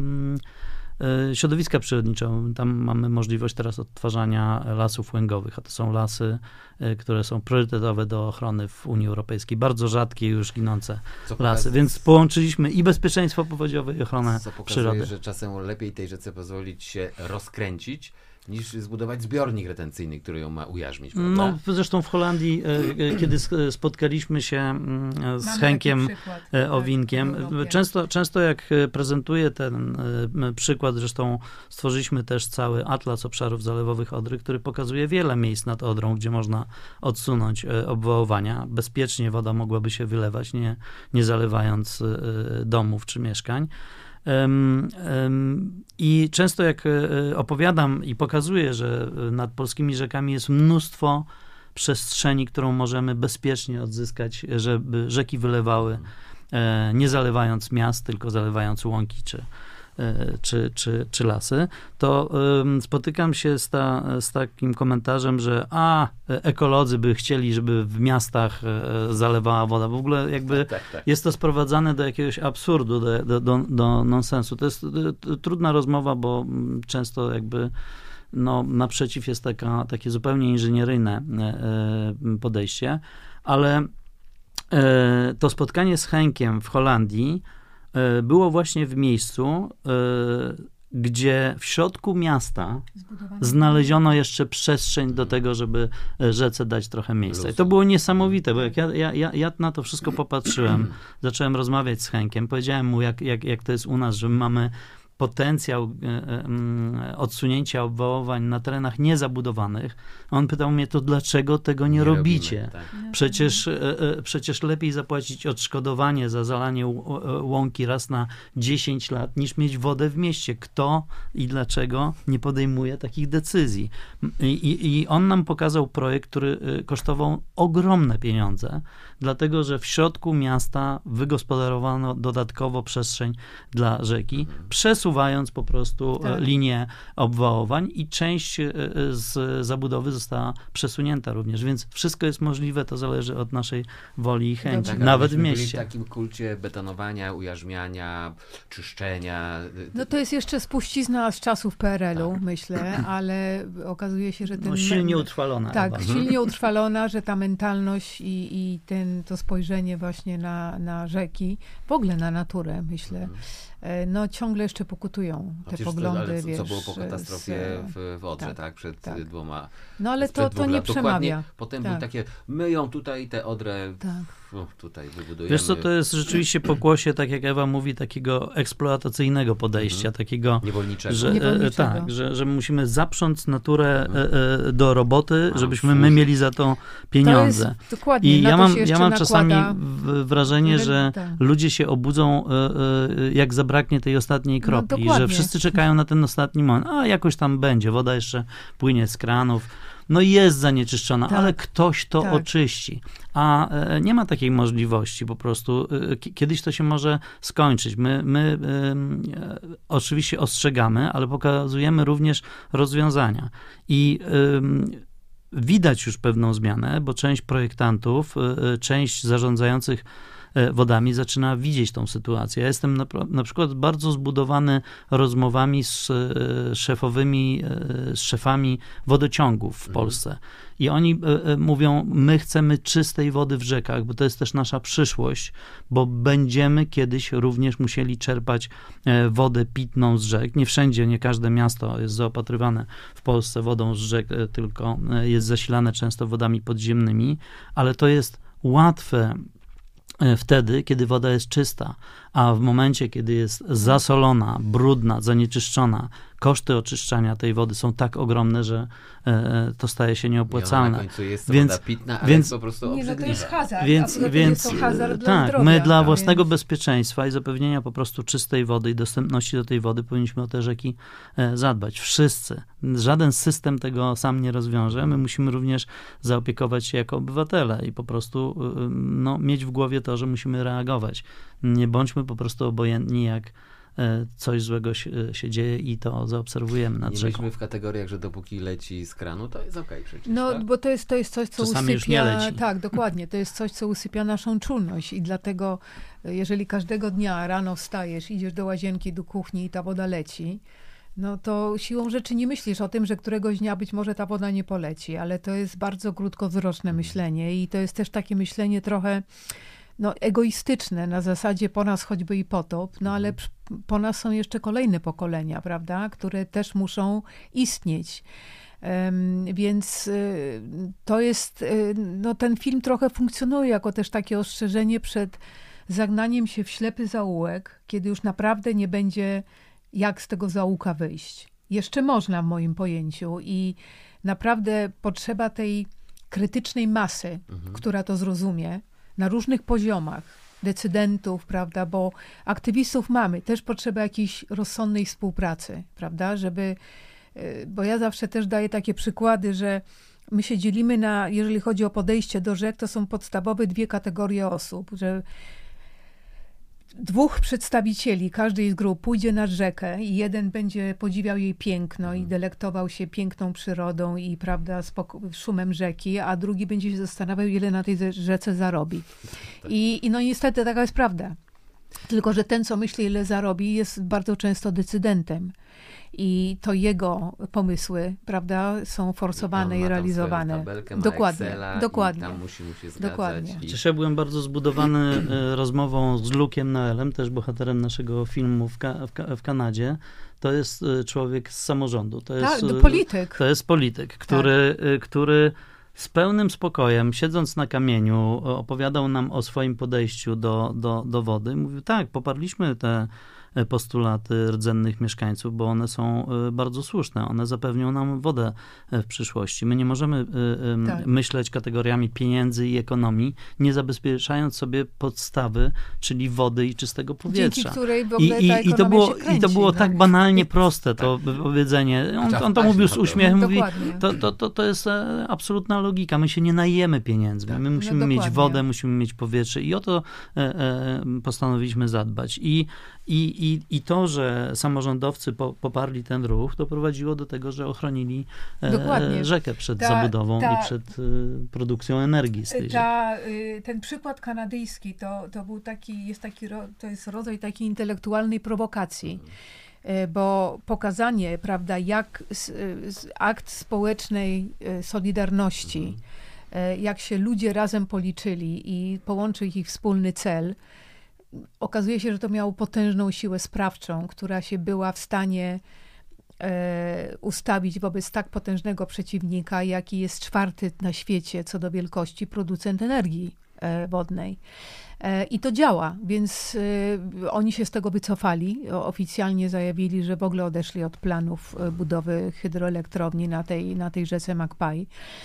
środowiska przyrodniczego. Tam mamy możliwość teraz odtwarzania lasów łęgowych, a to są lasy, które są priorytetowe do ochrony w Unii Europejskiej. Bardzo rzadkie, już ginące lasy. Więc połączyliśmy i bezpieczeństwo powodziowe, i ochronę przyrody. Że czasem lepiej tej rzece pozwolić się rozkręcić, niż zbudować zbiornik retencyjny, który ją ma ujarzmić, prawda? No, zresztą w Holandii, kiedy spotkaliśmy się z Henkiem Owinkiem, często jak prezentuję ten przykład, zresztą stworzyliśmy też cały atlas obszarów zalewowych Odry, który pokazuje wiele miejsc nad Odrą, gdzie można odsunąć obwałowania. Bezpiecznie woda mogłaby się wylewać, nie zalewając domów czy mieszkań. I często jak opowiadam i pokazuję, że nad polskimi rzekami jest mnóstwo przestrzeni, którą możemy bezpiecznie odzyskać, żeby rzeki wylewały, nie zalewając miast, tylko zalewając łąki czy lasy, to spotykam się z takim komentarzem, że ekolodzy by chcieli, żeby w miastach zalewała woda. W ogóle jakby jest to sprowadzane do jakiegoś absurdu, do nonsensu. To jest trudna rozmowa, bo często jakby naprzeciw jest takie zupełnie inżynieryjne podejście, ale to spotkanie z Henkiem w Holandii było właśnie w miejscu, gdzie w środku miasta znaleziono jeszcze przestrzeń do tego, żeby rzece dać trochę miejsca. I to było niesamowite, bo jak ja na to wszystko popatrzyłem, zacząłem rozmawiać z Henkiem, powiedziałem mu, jak to jest u nas, że my mamy potencjał odsunięcia obwałowań na terenach niezabudowanych. On pytał mnie, to dlaczego tego nie robicie? Tak. Przecież lepiej zapłacić odszkodowanie za zalanie łąki raz na 10 lat, niż mieć wodę w mieście. Kto i dlaczego nie podejmuje takich decyzji? I on nam pokazał projekt, który kosztował ogromne pieniądze, dlatego że w środku miasta wygospodarowano dodatkowo przestrzeń dla rzeki, przesuwając po prostu linię obwałowań i część z zabudowy została przesunięta również, więc wszystko jest możliwe, to zależy od naszej woli i chęci, nawet w mieście. Byli w takim kulcie betonowania, ujarzmiania, czyszczenia. No to jest jeszcze spuścizna z czasów PRL-u, myślę, ale okazuje się, że silnie utrwalona. Tak, silnie utrwalona, że ta mentalność i to spojrzenie właśnie na rzeki, w ogóle na naturę, myślę, ciągle jeszcze pokutują te poglądy, co było po katastrofie w Odrze, tak? Przed 2 No ale to nie przemawia. Potem były takie, myją tutaj te Odrę, tutaj wybudujemy. Wiesz co, to jest rzeczywiście pokłosie, tak jak Ewa mówi, takiego eksploatacyjnego podejścia, takiego niewolniczego. Że musimy zaprząc naturę do roboty, żebyśmy my mieli za to pieniądze. To jest, dokładnie, i ja mam czasami wrażenie, że ludzie się obudzą, jak zabraknie tej ostatniej kropli, że wszyscy czekają na ten ostatni moment. Jakoś tam będzie, woda jeszcze płynie z kranów. Jest zanieczyszczona, ale ktoś to oczyści. A nie ma takiej możliwości po prostu. Kiedyś to się może skończyć. My oczywiście ostrzegamy, ale pokazujemy również rozwiązania. I widać już pewną zmianę, bo część projektantów, część zarządzających wodami zaczyna widzieć tą sytuację. Ja jestem na przykład bardzo zbudowany rozmowami z szefami wodociągów w Polsce. I oni mówią, my chcemy czystej wody w rzekach, bo to jest też nasza przyszłość, bo będziemy kiedyś również musieli czerpać wodę pitną z rzek. Nie wszędzie, nie każde miasto jest zaopatrywane w Polsce wodą z rzek, tylko jest zasilane często wodami podziemnymi, ale to jest łatwe wtedy, kiedy woda jest czysta, a w momencie, kiedy jest zasolona, brudna, zanieczyszczona, koszty oczyszczania tej wody są tak ogromne, że to staje się nieopłacalne. Na końcu jest woda pitna, ale jest po prostu obrzydliwa. To jest hazard. Więc to hazard dla zdrowia. My dla własnego bezpieczeństwa i zapewnienia po prostu czystej wody i dostępności do tej wody powinniśmy o te rzeki zadbać. Wszyscy. Żaden system tego sam nie rozwiąże. My musimy również zaopiekować się jako obywatele i po prostu mieć w głowie to, że musimy reagować. Nie bądźmy po prostu obojętni, jak coś złego się dzieje i to zaobserwujemy nad rzeką. Nie myślmy w kategoriach, że dopóki leci z kranu, to jest okej przecież. Bo to jest coś, co czasami usypia... już nie leci. Tak, dokładnie. To jest coś, co usypia naszą czujność i dlatego, jeżeli każdego dnia rano wstajesz, idziesz do łazienki, do kuchni i ta woda leci, to siłą rzeczy nie myślisz o tym, że któregoś dnia być może ta woda nie poleci, ale to jest bardzo krótkowzroczne myślenie i to jest też takie myślenie trochę egoistyczne, na zasadzie po nas choćby i potop, ale po nas są jeszcze kolejne pokolenia, prawda, które też muszą istnieć. Więc to jest, ten film trochę funkcjonuje jako też takie ostrzeżenie przed zagnaniem się w ślepy zaułek, kiedy już naprawdę nie będzie jak z tego zaułka wyjść. Jeszcze można w moim pojęciu i naprawdę potrzeba tej krytycznej masy, która to zrozumie, na różnych poziomach, decydentów, prawda, bo aktywistów mamy, też potrzeba jakiejś rozsądnej współpracy, prawda, bo ja zawsze też daję takie przykłady, że my się dzielimy na, jeżeli chodzi o podejście do rzek, to są podstawowe 2 kategorie osób, że 2 przedstawicieli każdej z grup pójdzie nad rzekę i jeden będzie podziwiał jej piękno i delektował się piękną przyrodą i, prawda, szumem rzeki, a drugi będzie się zastanawiał, ile na tej rzece zarobi. I no niestety taka jest prawda. Tylko że ten, co myśli, ile zarobi, jest bardzo często decydentem. I to jego pomysły, prawda, są forsowane i realizowane. Tabelkę, ma Dokładnie, Excela dokładnie. I tam musi mu się zgadzać. Dokładnie. Chociaż ja byłem bardzo zbudowany rozmową z Luke'em Noelem, też bohaterem naszego filmu w Kanadzie. To jest człowiek z samorządu. To jest, polityk. To jest polityk, który z pełnym spokojem, siedząc na kamieniu, opowiadał nam o swoim podejściu do wody. Mówił, tak, poparliśmy te postulaty rdzennych mieszkańców, bo one są bardzo słuszne. One zapewnią nam wodę w przyszłości. My nie możemy myśleć kategoriami pieniędzy i ekonomii, nie zabezpieczając sobie podstawy, czyli wody i czystego powietrza. Dzięki której w ogóle ta ekonomia się kręci, I to było tak banalnie proste, to powiedzenie. On to mówił z uśmiechem, mówi, to jest absolutna logika. My się nie najemy pieniędzmi. My musimy mieć wodę, musimy mieć powietrze i o to postanowiliśmy zadbać. I to, że samorządowcy poparli ten ruch, doprowadziło do tego, że ochronili rzekę przed zabudową i przed produkcją energii z tej rzeki. Ten przykład kanadyjski to był to jest rodzaj takiej intelektualnej prowokacji. Bo pokazanie, prawda, jak akt społecznej solidarności, jak się ludzie razem policzyli i połączył ich wspólny cel, okazuje się, że to miało potężną siłę sprawczą, która się była w stanie ustawić wobec tak potężnego przeciwnika, jaki jest 4. na świecie co do wielkości producent energii wodnej. I to działa, więc oni się z tego wycofali. Oficjalnie zajawili, że w ogóle odeszli od planów budowy hydroelektrowni na tej rzece Magpie.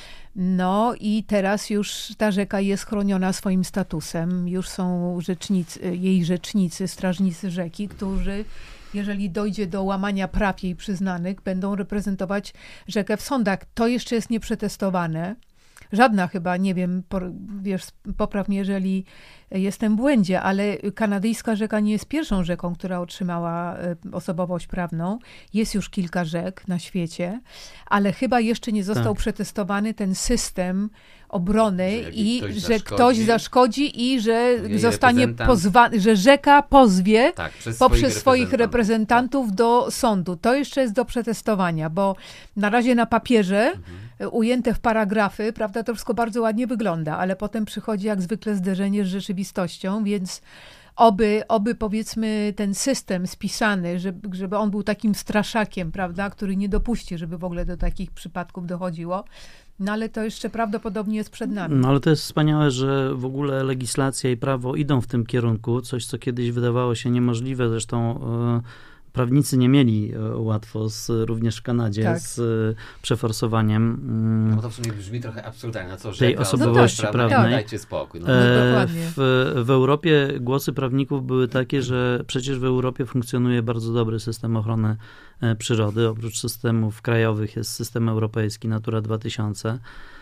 No i teraz już ta rzeka jest chroniona swoim statusem. Już są jej rzecznicy, strażnicy rzeki, którzy, jeżeli dojdzie do łamania praw jej przyznanych, będą reprezentować rzekę w sądach. To jeszcze jest nieprzetestowane. Żadna chyba, nie wiem, wiesz, popraw mnie, jeżeli jestem w błędzie, ale kanadyjska rzeka nie jest pierwszą rzeką, która otrzymała osobowość prawną. Jest już kilka rzek na świecie, ale chyba jeszcze nie został przetestowany ten system obrony i że ktoś zaszkodzi i że zostanie pozwany, że rzeka pozwie poprzez swoich reprezentantów do sądu. To jeszcze jest do przetestowania, bo na razie na papierze ujęte w paragrafy, prawda, to wszystko bardzo ładnie wygląda, ale potem przychodzi jak zwykle zderzenie z rzeczywistością, więc oby powiedzmy ten system spisany, żeby on był takim straszakiem, prawda, który nie dopuści, żeby w ogóle do takich przypadków dochodziło. No ale to jeszcze prawdopodobnie jest przed nami. No ale to jest wspaniałe, że w ogóle legislacja i prawo idą w tym kierunku, coś co kiedyś wydawało się niemożliwe, zresztą prawnicy nie mieli łatwo również w Kanadzie z przeforsowaniem no to w sumie brzmi trochę absurdalnie. Tej osobowości prawnej. Dajcie spokój. No. W Europie głosy prawników były takie, że przecież w Europie funkcjonuje bardzo dobry system ochrony przyrody. Oprócz systemów krajowych jest system europejski Natura 2000.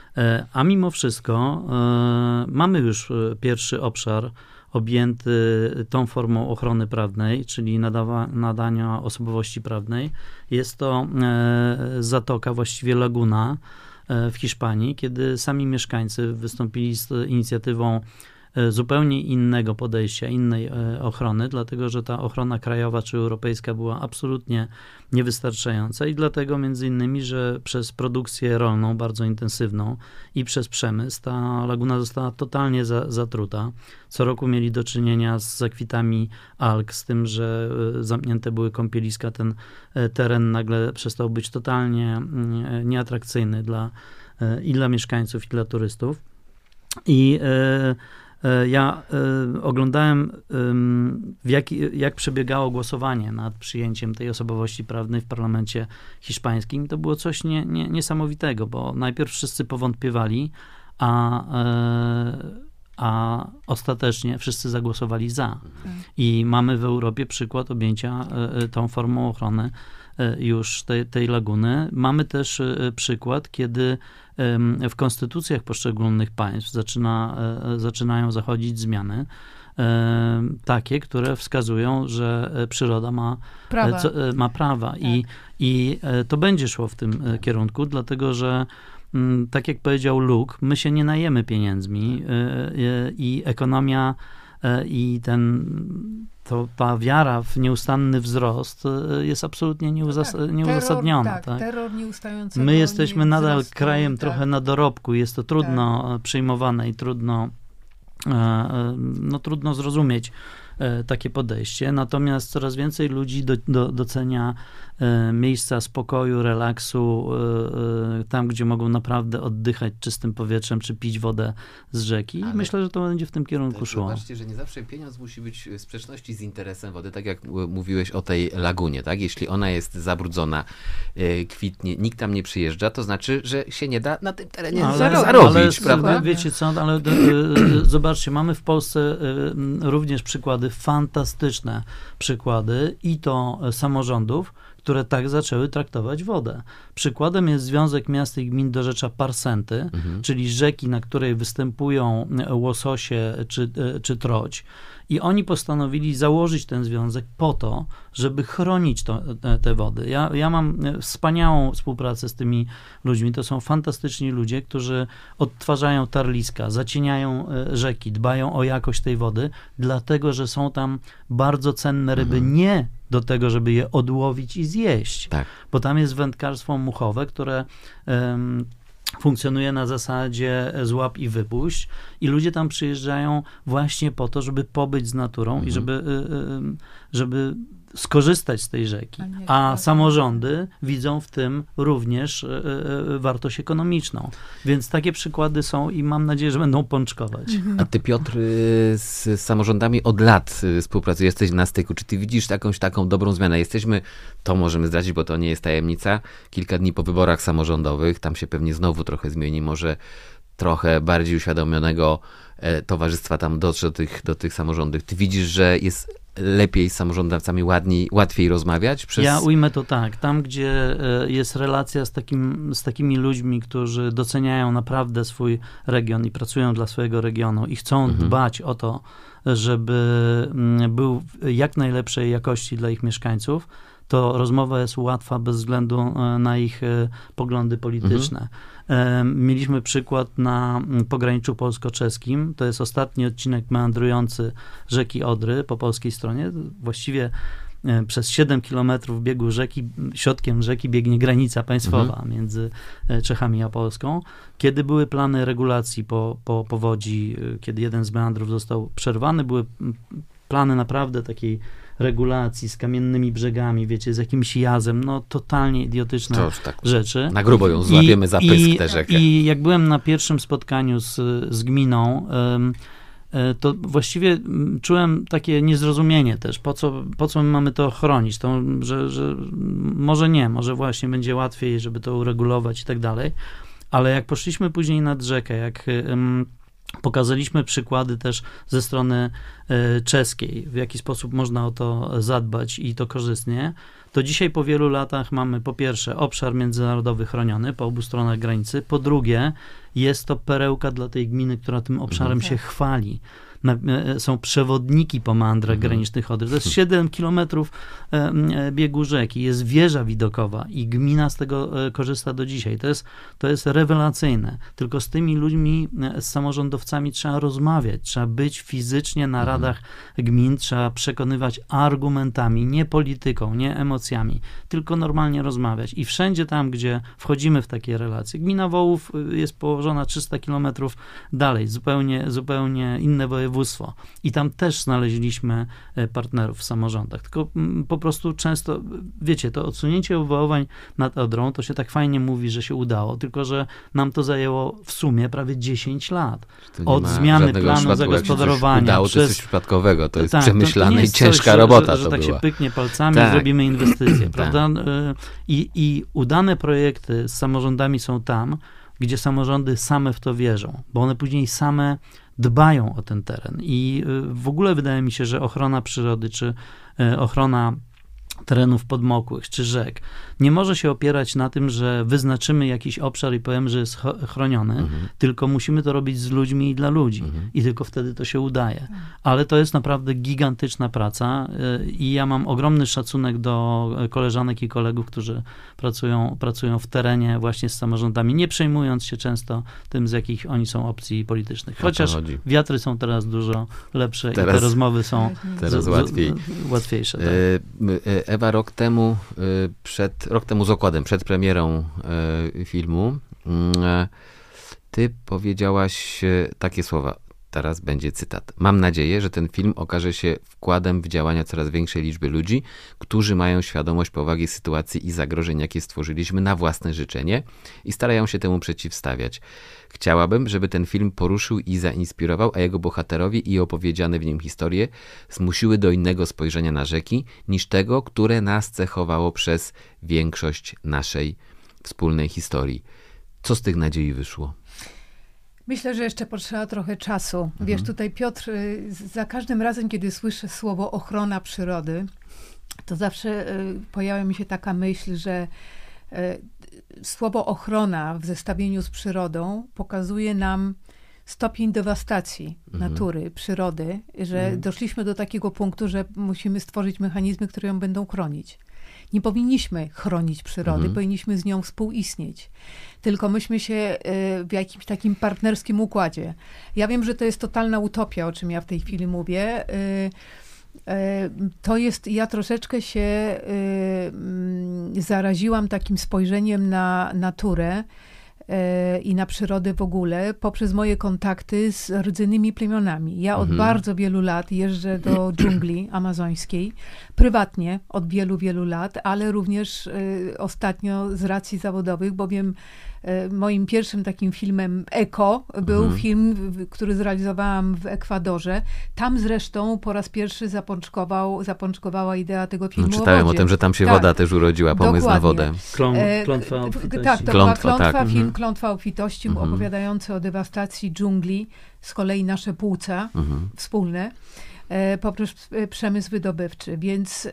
A mimo wszystko mamy już pierwszy obszar objęty tą formą ochrony prawnej, czyli nadania osobowości prawnej. Jest to zatoka, właściwie laguna w Hiszpanii, kiedy sami mieszkańcy wystąpili z inicjatywą zupełnie innego podejścia, innej ochrony, dlatego że ta ochrona krajowa czy europejska była absolutnie niewystarczająca i dlatego między innymi, że przez produkcję rolną bardzo intensywną i przez przemysł ta laguna została totalnie zatruta. Co roku mieli do czynienia z zakwitami alg, z tym, że zamknięte były kąpieliska. Ten teren nagle przestał być totalnie nieatrakcyjny i dla mieszkańców, i dla turystów. I ja oglądałem, jak przebiegało głosowanie nad przyjęciem tej osobowości prawnej w parlamencie hiszpańskim. To było coś niesamowitego, bo najpierw wszyscy powątpiewali, a ostatecznie wszyscy zagłosowali za. I mamy w Europie przykład objęcia tą formą ochrony już tej laguny. Mamy też przykład, kiedy w konstytucjach poszczególnych państw zaczynają zachodzić zmiany, takie, które wskazują, że przyroda ma prawa. Tak. I to będzie szło w tym kierunku, dlatego że tak jak powiedział Luke, my się nie najemy pieniędzmi i ekonomia i ta wiara w nieustanny wzrost jest absolutnie nieuzasadniona. Terror nieustającego. My jesteśmy nadal krajem trochę na dorobku, jest to trudno przyjmowane i trudno zrozumieć takie podejście, natomiast coraz więcej ludzi docenia miejsca spokoju, relaksu, tam, gdzie mogą naprawdę oddychać czystym powietrzem, czy pić wodę z rzeki. I myślę, że to będzie w tym kierunku szło. Zobaczcie, że nie zawsze pieniądz musi być w sprzeczności z interesem wody, tak jak mówiłeś o tej lagunie, tak? Jeśli ona jest zabrudzona, kwitnie, nikt tam nie przyjeżdża, to znaczy, że się nie da na tym terenie zarobić, prawda? Wiecie co, ale zobaczcie, mamy w Polsce również przykłady, fantastyczne przykłady i to samorządów, które tak zaczęły traktować wodę. Przykładem jest Związek Miast i Gmin dorzecza Parsenty, czyli rzeki, na której występują łososie czy troć. I oni postanowili założyć ten związek po to, żeby chronić te wody. Ja mam wspaniałą współpracę z tymi ludźmi. To są fantastyczni ludzie, którzy odtwarzają tarliska, zacieniają rzeki, dbają o jakość tej wody, dlatego, że są tam bardzo cenne ryby, nie do tego, żeby je odłowić i zjeść. Tak. Bo tam jest wędkarstwo muchowe, które funkcjonuje na zasadzie złap i wypuść i ludzie tam przyjeżdżają właśnie po to, żeby pobyć z naturą i żeby skorzystać z tej rzeki. A samorządy widzą w tym również wartość ekonomiczną. Więc takie przykłady są i mam nadzieję, że będą pączkować. A ty, Piotr, z samorządami od lat współpracujesz, jesteś na styku. Czy ty widzisz jakąś taką dobrą zmianę? Jesteśmy, to możemy zdradzić, bo to nie jest tajemnica, kilka dni po wyborach samorządowych. Tam się pewnie znowu trochę zmieni. Może trochę bardziej uświadomionego towarzystwa tam dotrze do tych samorządów. Ty widzisz, że jest lepiej z samorządowcami, łatwiej rozmawiać? Ja ujmę to tak. Tam, gdzie jest relacja z takimi ludźmi, którzy doceniają naprawdę swój region i pracują dla swojego regionu i chcą dbać o to, żeby był jak najlepszej jakości dla ich mieszkańców, to rozmowa jest łatwa bez względu na ich poglądy polityczne. Mieliśmy przykład na pograniczu polsko-czeskim. To jest ostatni odcinek meandrujący rzeki Odry po polskiej stronie. Właściwie przez 7 kilometrów biegu rzeki, środkiem rzeki biegnie granica państwowa między Czechami a Polską. Kiedy były plany regulacji po powodzi, kiedy jeden z meandrów został przerwany, były plany naprawdę takiej regulacji z kamiennymi brzegami, wiecie, z jakimś jazem, no totalnie idiotyczne rzeczy. Na grubo ją złapiemy za pysk tę rzekę. I jak byłem na pierwszym spotkaniu z gminą, to właściwie czułem takie niezrozumienie też, po co my mamy to chronić, to, że może nie, może właśnie będzie łatwiej, żeby to uregulować i tak dalej, ale jak poszliśmy później nad rzekę, jak pokazaliśmy przykłady też ze strony czeskiej, w jaki sposób można o to zadbać i to korzystnie, to dzisiaj po wielu latach mamy po pierwsze obszar międzynarodowy chroniony po obu stronach granicy, po drugie jest to perełka dla tej gminy, która tym obszarem się chwali. Są przewodniki po meandrach granicznych Odry. To jest 7 kilometrów biegu rzeki, jest wieża widokowa i gmina z tego korzysta do dzisiaj. To jest rewelacyjne. Tylko z tymi ludźmi, z samorządowcami trzeba rozmawiać, trzeba być fizycznie na radach gmin, trzeba przekonywać argumentami, nie polityką, nie emocjami, tylko normalnie rozmawiać. I wszędzie tam, gdzie wchodzimy w takie relacje, gmina Wołów jest położona 300 kilometrów dalej, zupełnie inne województwo. I tam też znaleźliśmy partnerów w samorządach. Tylko po prostu często, wiecie, to odsunięcie obwołań nad Odrą, to się tak fajnie mówi, że się udało, tylko że nam to zajęło w sumie prawie 10 lat. Od zmiany planu zagospodarowania. Udało, to jest coś przypadkowego, to jest przemyślane i ciężka robota. Że tak się pyknie palcami i zrobimy inwestycje, prawda? I udane projekty z samorządami są tam, gdzie samorządy same w to wierzą, bo one później same dbają o ten teren i w ogóle wydaje mi się, że ochrona przyrody czy ochrona terenów podmokłych czy rzek, nie może się opierać na tym, że wyznaczymy jakiś obszar i powiemy, że jest chroniony, tylko musimy to robić z ludźmi i dla ludzi. I tylko wtedy to się udaje. Ale to jest naprawdę gigantyczna praca i ja mam ogromny szacunek do koleżanek i kolegów, którzy pracują w terenie właśnie z samorządami, nie przejmując się często tym, z jakich oni są opcji politycznych. Chociaż wiatry są teraz dużo lepsze i te rozmowy są teraz łatwiejsze. Tak. Ewa, rok temu z okładem, przed premierą filmu, ty powiedziałaś takie słowa. Teraz będzie cytat. Mam nadzieję, że ten film okaże się wkładem w działania coraz większej liczby ludzi, którzy mają świadomość powagi sytuacji i zagrożeń, jakie stworzyliśmy na własne życzenie i starają się temu przeciwstawiać. Chciałabym, żeby ten film poruszył i zainspirował, a jego bohaterowie i opowiedziane w nim historie zmusiły do innego spojrzenia na rzeki, niż tego, które nas cechowało przez większość naszej wspólnej historii. Co z tych nadziei wyszło? Myślę, że jeszcze potrzeba trochę czasu. Wiesz, tutaj Piotr, za każdym razem, kiedy słyszę słowo ochrona przyrody, to zawsze pojawia mi się taka myśl, że słowo ochrona w zestawieniu z przyrodą pokazuje nam stopień dewastacji natury, przyrody, że doszliśmy do takiego punktu, że musimy stworzyć mechanizmy, które ją będą chronić. Nie powinniśmy chronić przyrody, powinniśmy z nią współistnieć. Tylko myśmy się w jakimś takim partnerskim układzie. Ja wiem, że to jest totalna utopia, o czym ja w tej chwili mówię. To jest, ja troszeczkę się zaraziłam takim spojrzeniem na naturę i na przyrodę w ogóle poprzez moje kontakty z rdzennymi plemionami. Ja od bardzo wielu lat jeżdżę do dżungli amazońskiej, prywatnie od wielu, wielu lat, ale również ostatnio z racji zawodowych, bowiem moim pierwszym takim filmem Eko był film, który zrealizowałam w Ekwadorze. Tam zresztą po raz pierwszy zapączkowała idea tego filmu. No, czytałem o tym, że tam się woda też urodziła, pomysł na wodę. Klątwa obfitości. Tak, to była klątwa, film Klątwa obfitości, opowiadający o dewastacji dżungli, z kolei nasze płuca wspólne, poprzez przemysł wydobywczy. Więc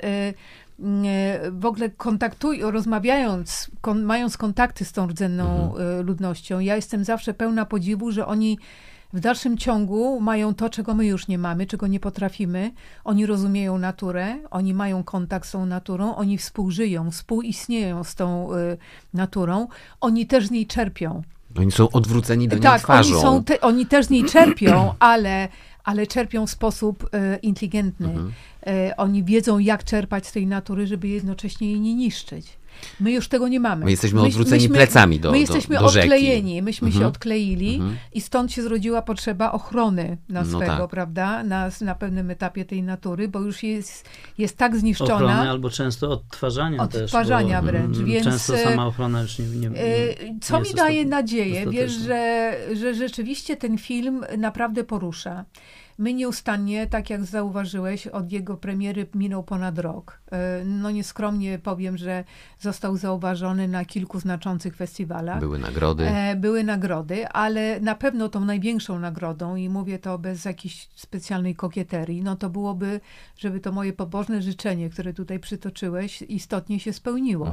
w ogóle rozmawiając, mając kontakty z tą rdzenną ludnością, ja jestem zawsze pełna podziwu, że oni w dalszym ciągu mają to, czego my już nie mamy, czego nie potrafimy. Oni rozumieją naturę, oni mają kontakt z tą naturą, oni współżyją, współistnieją z tą naturą. Oni też z niej czerpią. Oni są odwróceni do niej twarzą. Oni też z niej czerpią, ale czerpią w sposób inteligentny. Oni wiedzą, jak czerpać z tej natury, żeby jednocześnie jej nie niszczyć. My już tego nie mamy. My jesteśmy odwróceni plecami do rzeki. My jesteśmy odklejeni. Myśmy się odkleili i stąd się zrodziła potrzeba ochrony prawda? Na pewnym etapie tej natury, bo już jest tak zniszczona. Ochrony albo często odtwarzania też. Odtwarzania wręcz. Więc często sama ochrona już nie co mi daje nadzieję, wiesz, że rzeczywiście ten film naprawdę porusza. My nieustannie, tak jak zauważyłeś, od jego premiery minął ponad rok. No nieskromnie powiem, że został zauważony na kilku znaczących festiwalach. Były nagrody, ale na pewno tą największą nagrodą, i mówię to bez jakiejś specjalnej kokieterii, no to byłoby, żeby to moje pobożne życzenie, które tutaj przytoczyłeś, istotnie się spełniło.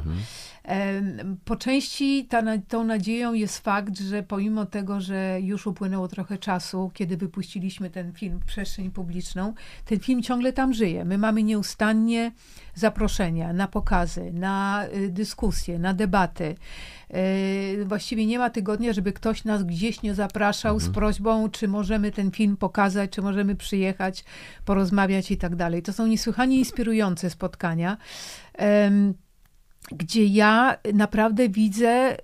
Po części tą nadzieją jest fakt, że pomimo tego, że już upłynęło trochę czasu, kiedy wypuściliśmy ten film w przestrzeń publiczną, ten film ciągle tam żyje. My mamy nieustannie zaproszenia na pokazy, na dyskusje, na debaty. Właściwie nie ma tygodnia, żeby ktoś nas gdzieś nie zapraszał z prośbą, czy możemy ten film pokazać, czy możemy przyjechać, porozmawiać i tak dalej. To są niesłychanie inspirujące spotkania, gdzie ja naprawdę widzę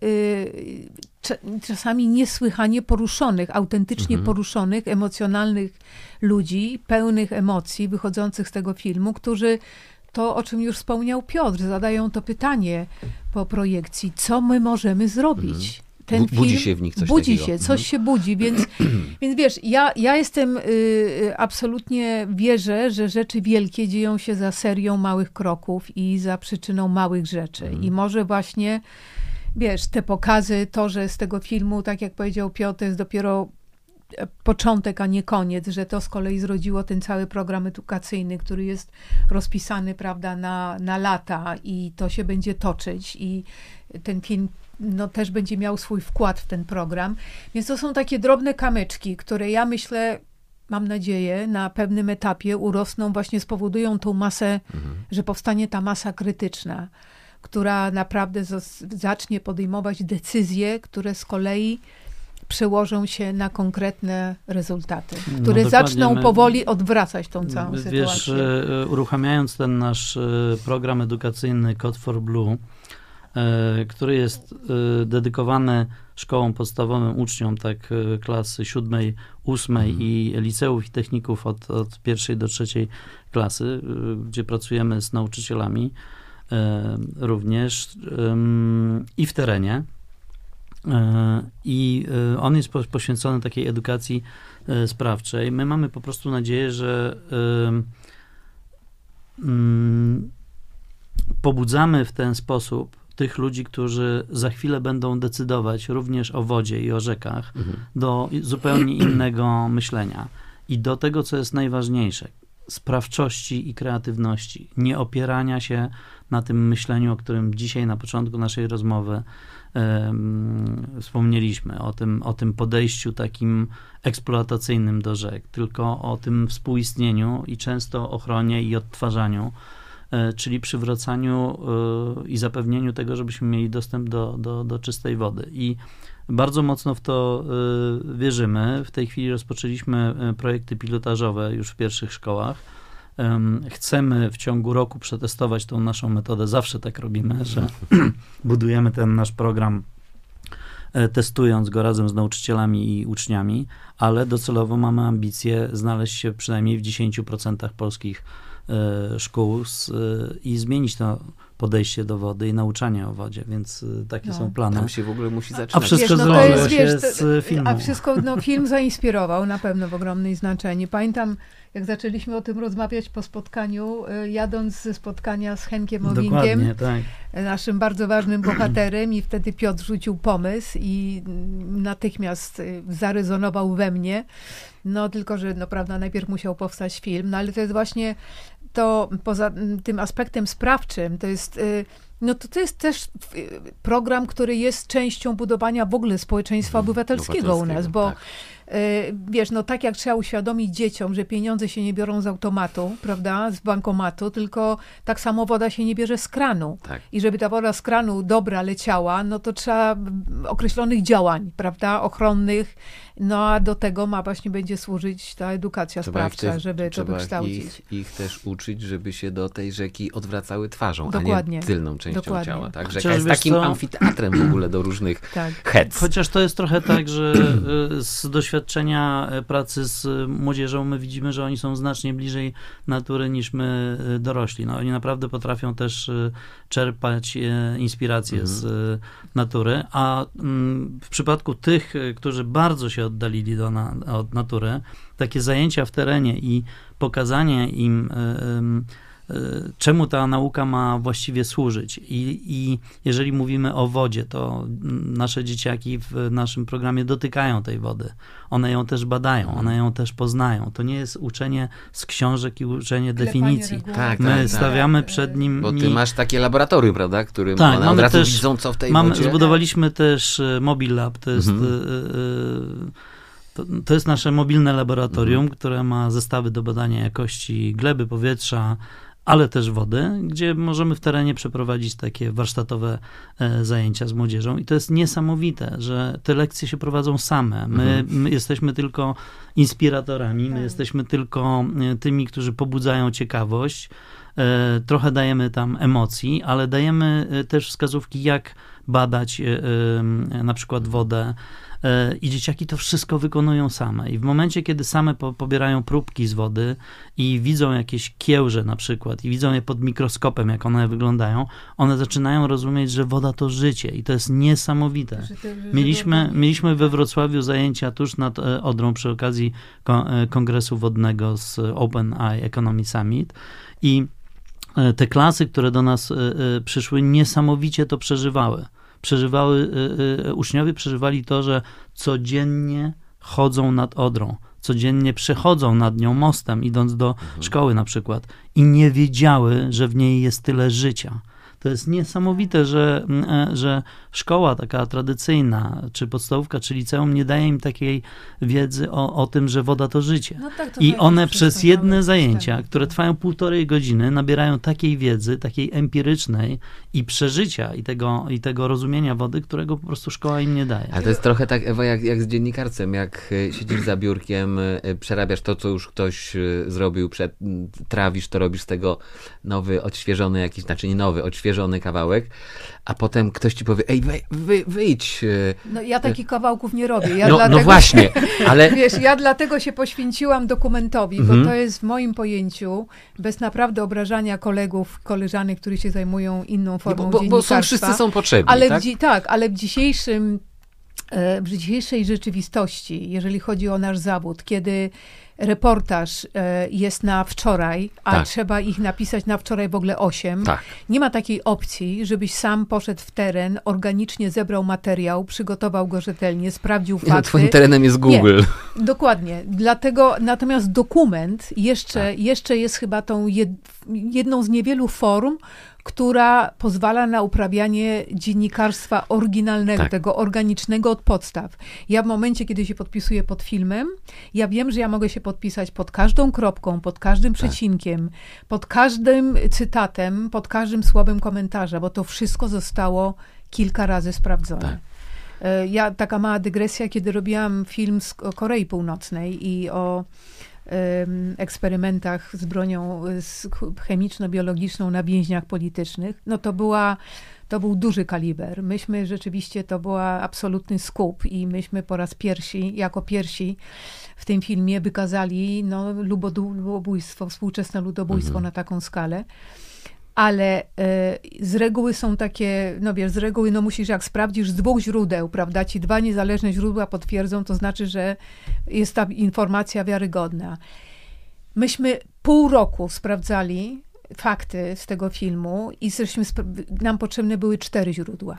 czasami niesłychanie poruszonych, autentycznie poruszonych, emocjonalnych ludzi, pełnych emocji wychodzących z tego filmu, którzy to, o czym już wspomniał Piotr, zadają to pytanie po projekcji, co my możemy zrobić. Ten budzi film, się w nich coś budzi takiego. Coś się budzi, więc wiesz, ja jestem absolutnie wierzę, że rzeczy wielkie dzieją się za serią małych kroków i za przyczyną małych rzeczy. I może właśnie, wiesz, te pokazy, to, że z tego filmu, tak jak powiedział Piotr, jest dopiero początek, a nie koniec, że to z kolei zrodziło ten cały program edukacyjny, który jest rozpisany, prawda, na lata i to się będzie toczyć i ten film też będzie miał swój wkład w ten program. Więc to są takie drobne kamyczki, które ja myślę, mam nadzieję, na pewnym etapie urosną, właśnie spowodują tą masę, że powstanie ta masa krytyczna, która naprawdę zacznie podejmować decyzje, które z kolei przełożą się na konkretne rezultaty, które zaczną powoli odwracać tą całą sytuację. Uruchamiając ten nasz program edukacyjny Code for Blue, który jest dedykowany szkołom podstawowym, uczniom tak klasy 7, 8 i liceów i techników od 1 do 3 klasy, gdzie pracujemy z nauczycielami również i w terenie. I on jest poświęcony takiej edukacji sprawczej. My mamy po prostu nadzieję, że pobudzamy w ten sposób tych ludzi, którzy za chwilę będą decydować również o wodzie i o rzekach, do zupełnie innego myślenia. I do tego, co jest najważniejsze, sprawczości i kreatywności, nie opierania się na tym myśleniu, o którym dzisiaj na początku naszej rozmowy wspomnieliśmy, o tym podejściu takim eksploatacyjnym do rzek, tylko o tym współistnieniu i często ochronie i odtwarzaniu, czyli przywracaniu i zapewnieniu tego, żebyśmy mieli dostęp do czystej wody. I bardzo mocno w to wierzymy. W tej chwili rozpoczęliśmy projekty pilotażowe już w pierwszych szkołach. Chcemy w ciągu roku przetestować tą naszą metodę. Zawsze tak robimy, że budujemy ten nasz program, testując go razem z nauczycielami i uczniami, ale docelowo mamy ambicję znaleźć się przynajmniej w 10% polskich szkół i zmienić to podejście do wody i nauczanie o wodzie, więc takie są plany. Tam się w ogóle musi zaczynać. A wszystko złożyło się z filmu. A wszystko, film zainspirował na pewno w ogromnym znaczeniu. Pamiętam, jak zaczęliśmy o tym rozmawiać po spotkaniu, jadąc ze spotkania z Henkiem Owingiem, tak, naszym bardzo ważnym bohaterem, i wtedy Piotr rzucił pomysł i natychmiast zarezonował we mnie. No tylko, że prawda, najpierw musiał powstać film, no ale to jest właśnie to, poza tym aspektem sprawczym, to jest to jest też program, który jest częścią budowania w ogóle społeczeństwa obywatelskiego u nas, bo wiesz, tak jak trzeba uświadomić dzieciom, że pieniądze się nie biorą z automatu, prawda, z bankomatu, tylko tak samo woda się nie bierze z kranu. Tak. I żeby ta woda z kranu dobra leciała, no to trzeba określonych działań, prawda, ochronnych, a do tego właśnie będzie służyć ta edukacja sprawcza, żeby to wykształcić. Ich też uczyć, żeby się do tej rzeki odwracały twarzą, Dokładnie. a nie tylną częścią Dokładnie. ciała. Tak? Rzeka jest takim amfiteatrem w ogóle do różnych hetz. Chociaż to jest trochę tak, że z doświadczenia pracy z młodzieżą my widzimy, że oni są znacznie bliżej natury niż my dorośli. Oni naprawdę potrafią też czerpać inspiracje z natury, a w przypadku tych, którzy bardzo się oddalili od natury, takie zajęcia w terenie i pokazanie im, czemu ta nauka ma właściwie służyć. I jeżeli mówimy o wodzie, to nasze dzieciaki w naszym programie dotykają tej wody. One ją też badają, one ją też poznają. To nie jest uczenie z książek i uczenie definicji. My stawiamy przed nim... Bo ty masz takie laboratorium, prawda, którym one od razu widzą, co w tej wodzie. Zbudowaliśmy też Mobile Lab, to jest nasze mobilne laboratorium, które ma zestawy do badania jakości gleby, powietrza, ale też wody, gdzie możemy w terenie przeprowadzić takie warsztatowe zajęcia z młodzieżą. I to jest niesamowite, że te lekcje się prowadzą same. My jesteśmy tylko inspiratorami, my jesteśmy tylko tymi, którzy pobudzają ciekawość. Trochę dajemy tam emocji, ale dajemy też wskazówki, jak badać na przykład wodę. I dzieciaki to wszystko wykonują same. I w momencie, kiedy same pobierają próbki z wody i widzą jakieś kiełże na przykład i widzą je pod mikroskopem, jak one wyglądają, one zaczynają rozumieć, że woda to życie i to jest niesamowite. Mieliśmy we Wrocławiu zajęcia tuż nad Odrą przy okazji kongresu wodnego z Open Eye Economy Summit i te klasy, które do nas przyszły, niesamowicie to przeżywały. Uczniowie przeżywali to, że codziennie chodzą nad Odrą, codziennie przechodzą nad nią mostem, idąc do szkoły na przykład i nie wiedziały, że w niej jest tyle życia. To jest niesamowite, że szkoła taka tradycyjna, czy podstawówka, czy liceum nie daje im takiej wiedzy o tym, że woda to życie. No tak, to I one przez jedne tak. zajęcia, które trwają 1,5 godziny, nabierają takiej wiedzy, takiej empirycznej i przeżycia i tego rozumienia wody, którego po prostu szkoła im nie daje. Ale to jest trochę tak, Ewa, jak z dziennikarstwem, jak siedzisz za biurkiem, przerabiasz to, co już ktoś zrobił, trawisz, to robisz z tego nowy, odświeżony jakiś, znaczy nie nowy, odświeżony kawałek, a potem ktoś ci powie, ej, wyjdź. No ja takich kawałków nie robię. No właśnie, ale... Wiesz, ja dlatego się poświęciłam dokumentowi, bo to jest w moim pojęciu, bez naprawdę obrażania kolegów, koleżanek, którzy się zajmują inną formą dziennikarstwa. Bo wszyscy są potrzebni, tak? Ale w dzisiejszej rzeczywistości, jeżeli chodzi o nasz zawód, kiedy reportaż jest na wczoraj, a trzeba ich napisać na wczoraj w ogóle 8. Tak. Nie ma takiej opcji, żebyś sam poszedł w teren, organicznie zebrał materiał, przygotował go rzetelnie, sprawdził fakty. Twoim terenem jest Google. Nie, dokładnie. Dlatego, natomiast dokument jeszcze jest chyba tą jedną z niewielu form, która pozwala na uprawianie dziennikarstwa oryginalnego, tego organicznego od podstaw. Ja w momencie, kiedy się podpisuję pod filmem, ja wiem, że ja mogę się podpisać pod każdą kropką, pod każdym przecinkiem, pod każdym cytatem, pod każdym słowem komentarza, bo to wszystko zostało kilka razy sprawdzone. Ja, taka mała dygresja, kiedy robiłam film o Korei Północnej i o eksperymentach z bronią chemiczno-biologiczną na więźniach politycznych, no to był duży kaliber. Myśmy rzeczywiście, to była absolutny skup i myśmy po raz pierwsi w tym filmie wykazali ludobójstwo, współczesne ludobójstwo na taką skalę. Ale z reguły są takie, z reguły musisz, jak sprawdzisz z 2 źródeł, prawda, ci 2 niezależne źródła potwierdzą, to znaczy, że jest ta informacja wiarygodna. Myśmy pół roku sprawdzali fakty z tego filmu i nam potrzebne były 4 źródła.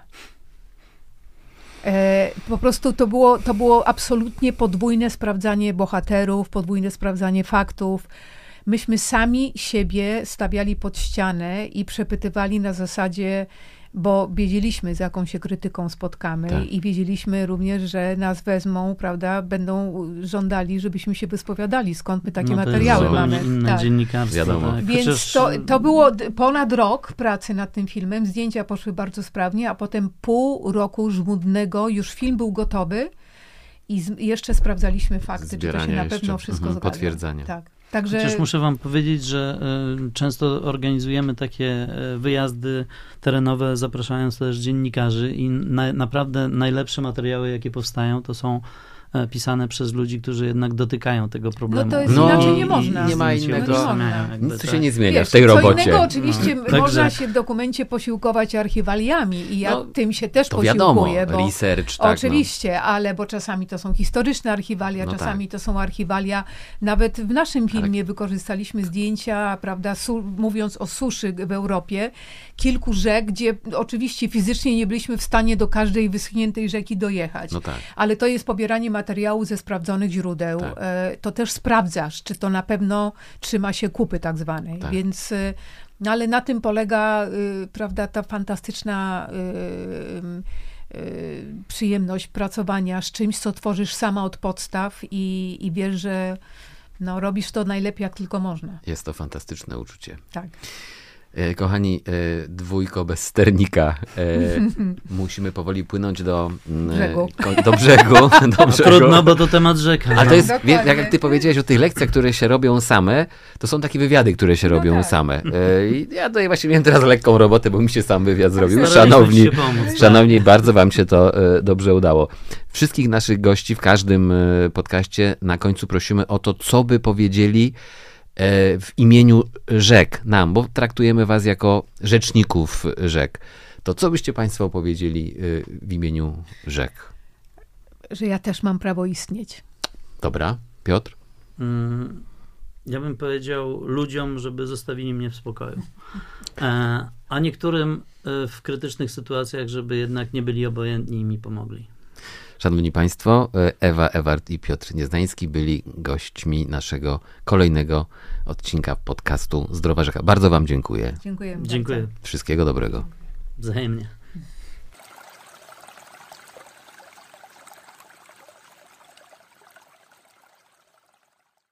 Po prostu to było absolutnie podwójne sprawdzanie bohaterów, podwójne sprawdzanie faktów. Myśmy sami siebie stawiali pod ścianę i przepytywali na zasadzie, bo wiedzieliśmy, z jaką się krytyką spotkamy i wiedzieliśmy również, że nas wezmą, prawda, będą żądali, żebyśmy się wyspowiadali, skąd my takie materiały mamy. Inne dziennikarstwo. Wiadomo. Tak. Więc to było ponad rok pracy nad tym filmem, zdjęcia poszły bardzo sprawnie, a potem pół roku żmudnego, już film był gotowy i jeszcze sprawdzaliśmy fakty, czy to się na pewno wszystko zgadza. Potwierdzanie. Tak. Chociaż muszę wam powiedzieć, że często organizujemy takie wyjazdy terenowe, zapraszając też dziennikarzy i naprawdę najlepsze materiały, jakie powstają, to są pisane przez ludzi, którzy jednak dotykają tego problemu. No to jest inaczej nie można. Nie ma innego. Nic tu się nie zmienia. Wiesz, w tej robocie. Co innego oczywiście można się w dokumencie posiłkować archiwaliami i ja tym się też posiłkuję. Wiadomo, research, tak. Oczywiście, ale bo czasami to są historyczne archiwalia, czasami to są archiwalia. Nawet w naszym filmie wykorzystaliśmy zdjęcia, prawda, mówiąc o suszy w Europie, kilku rzek, gdzie oczywiście fizycznie nie byliśmy w stanie do każdej wyschniętej rzeki dojechać. Ale to jest pobieranie materiału ze sprawdzonych źródeł. To też sprawdzasz, czy to na pewno trzyma się kupy tak zwanej. Więc, ale na tym polega, prawda, ta fantastyczna przyjemność pracowania z czymś, co tworzysz sama od podstaw i wiesz, że robisz to najlepiej, jak tylko można. Jest to fantastyczne uczucie. Tak. Kochani, dwójko bez sternika. Musimy powoli płynąć do brzegu. Trudno, bo to temat rzeka. Ale to jest, jak ty powiedziałeś o tych lekcjach, które się robią same, to są takie wywiady, które się robią same. I ja tutaj właśnie miałem teraz lekką robotę, bo mi się sam wywiad zrobił. Szanowni, bardzo wam się to dobrze udało. Wszystkich naszych gości w każdym podcaście na końcu prosimy o to, co by powiedzieli w imieniu rzek nam, bo traktujemy was jako rzeczników rzek. To co byście państwo powiedzieli w imieniu rzek? Że ja też mam prawo istnieć. Dobra. Piotr? Ja bym powiedział ludziom, żeby zostawili mnie w spokoju. A niektórym w krytycznych sytuacjach, żeby jednak nie byli obojętni i mi pomogli. Szanowni Państwo, Ewa Ewart i Piotr Nieznański byli gośćmi naszego kolejnego odcinka podcastu Zdrowa Rzeka. Bardzo wam dziękuję. Dziękujemy. Dziękuję. Bardzo. Wszystkiego dobrego. Wzajemnie.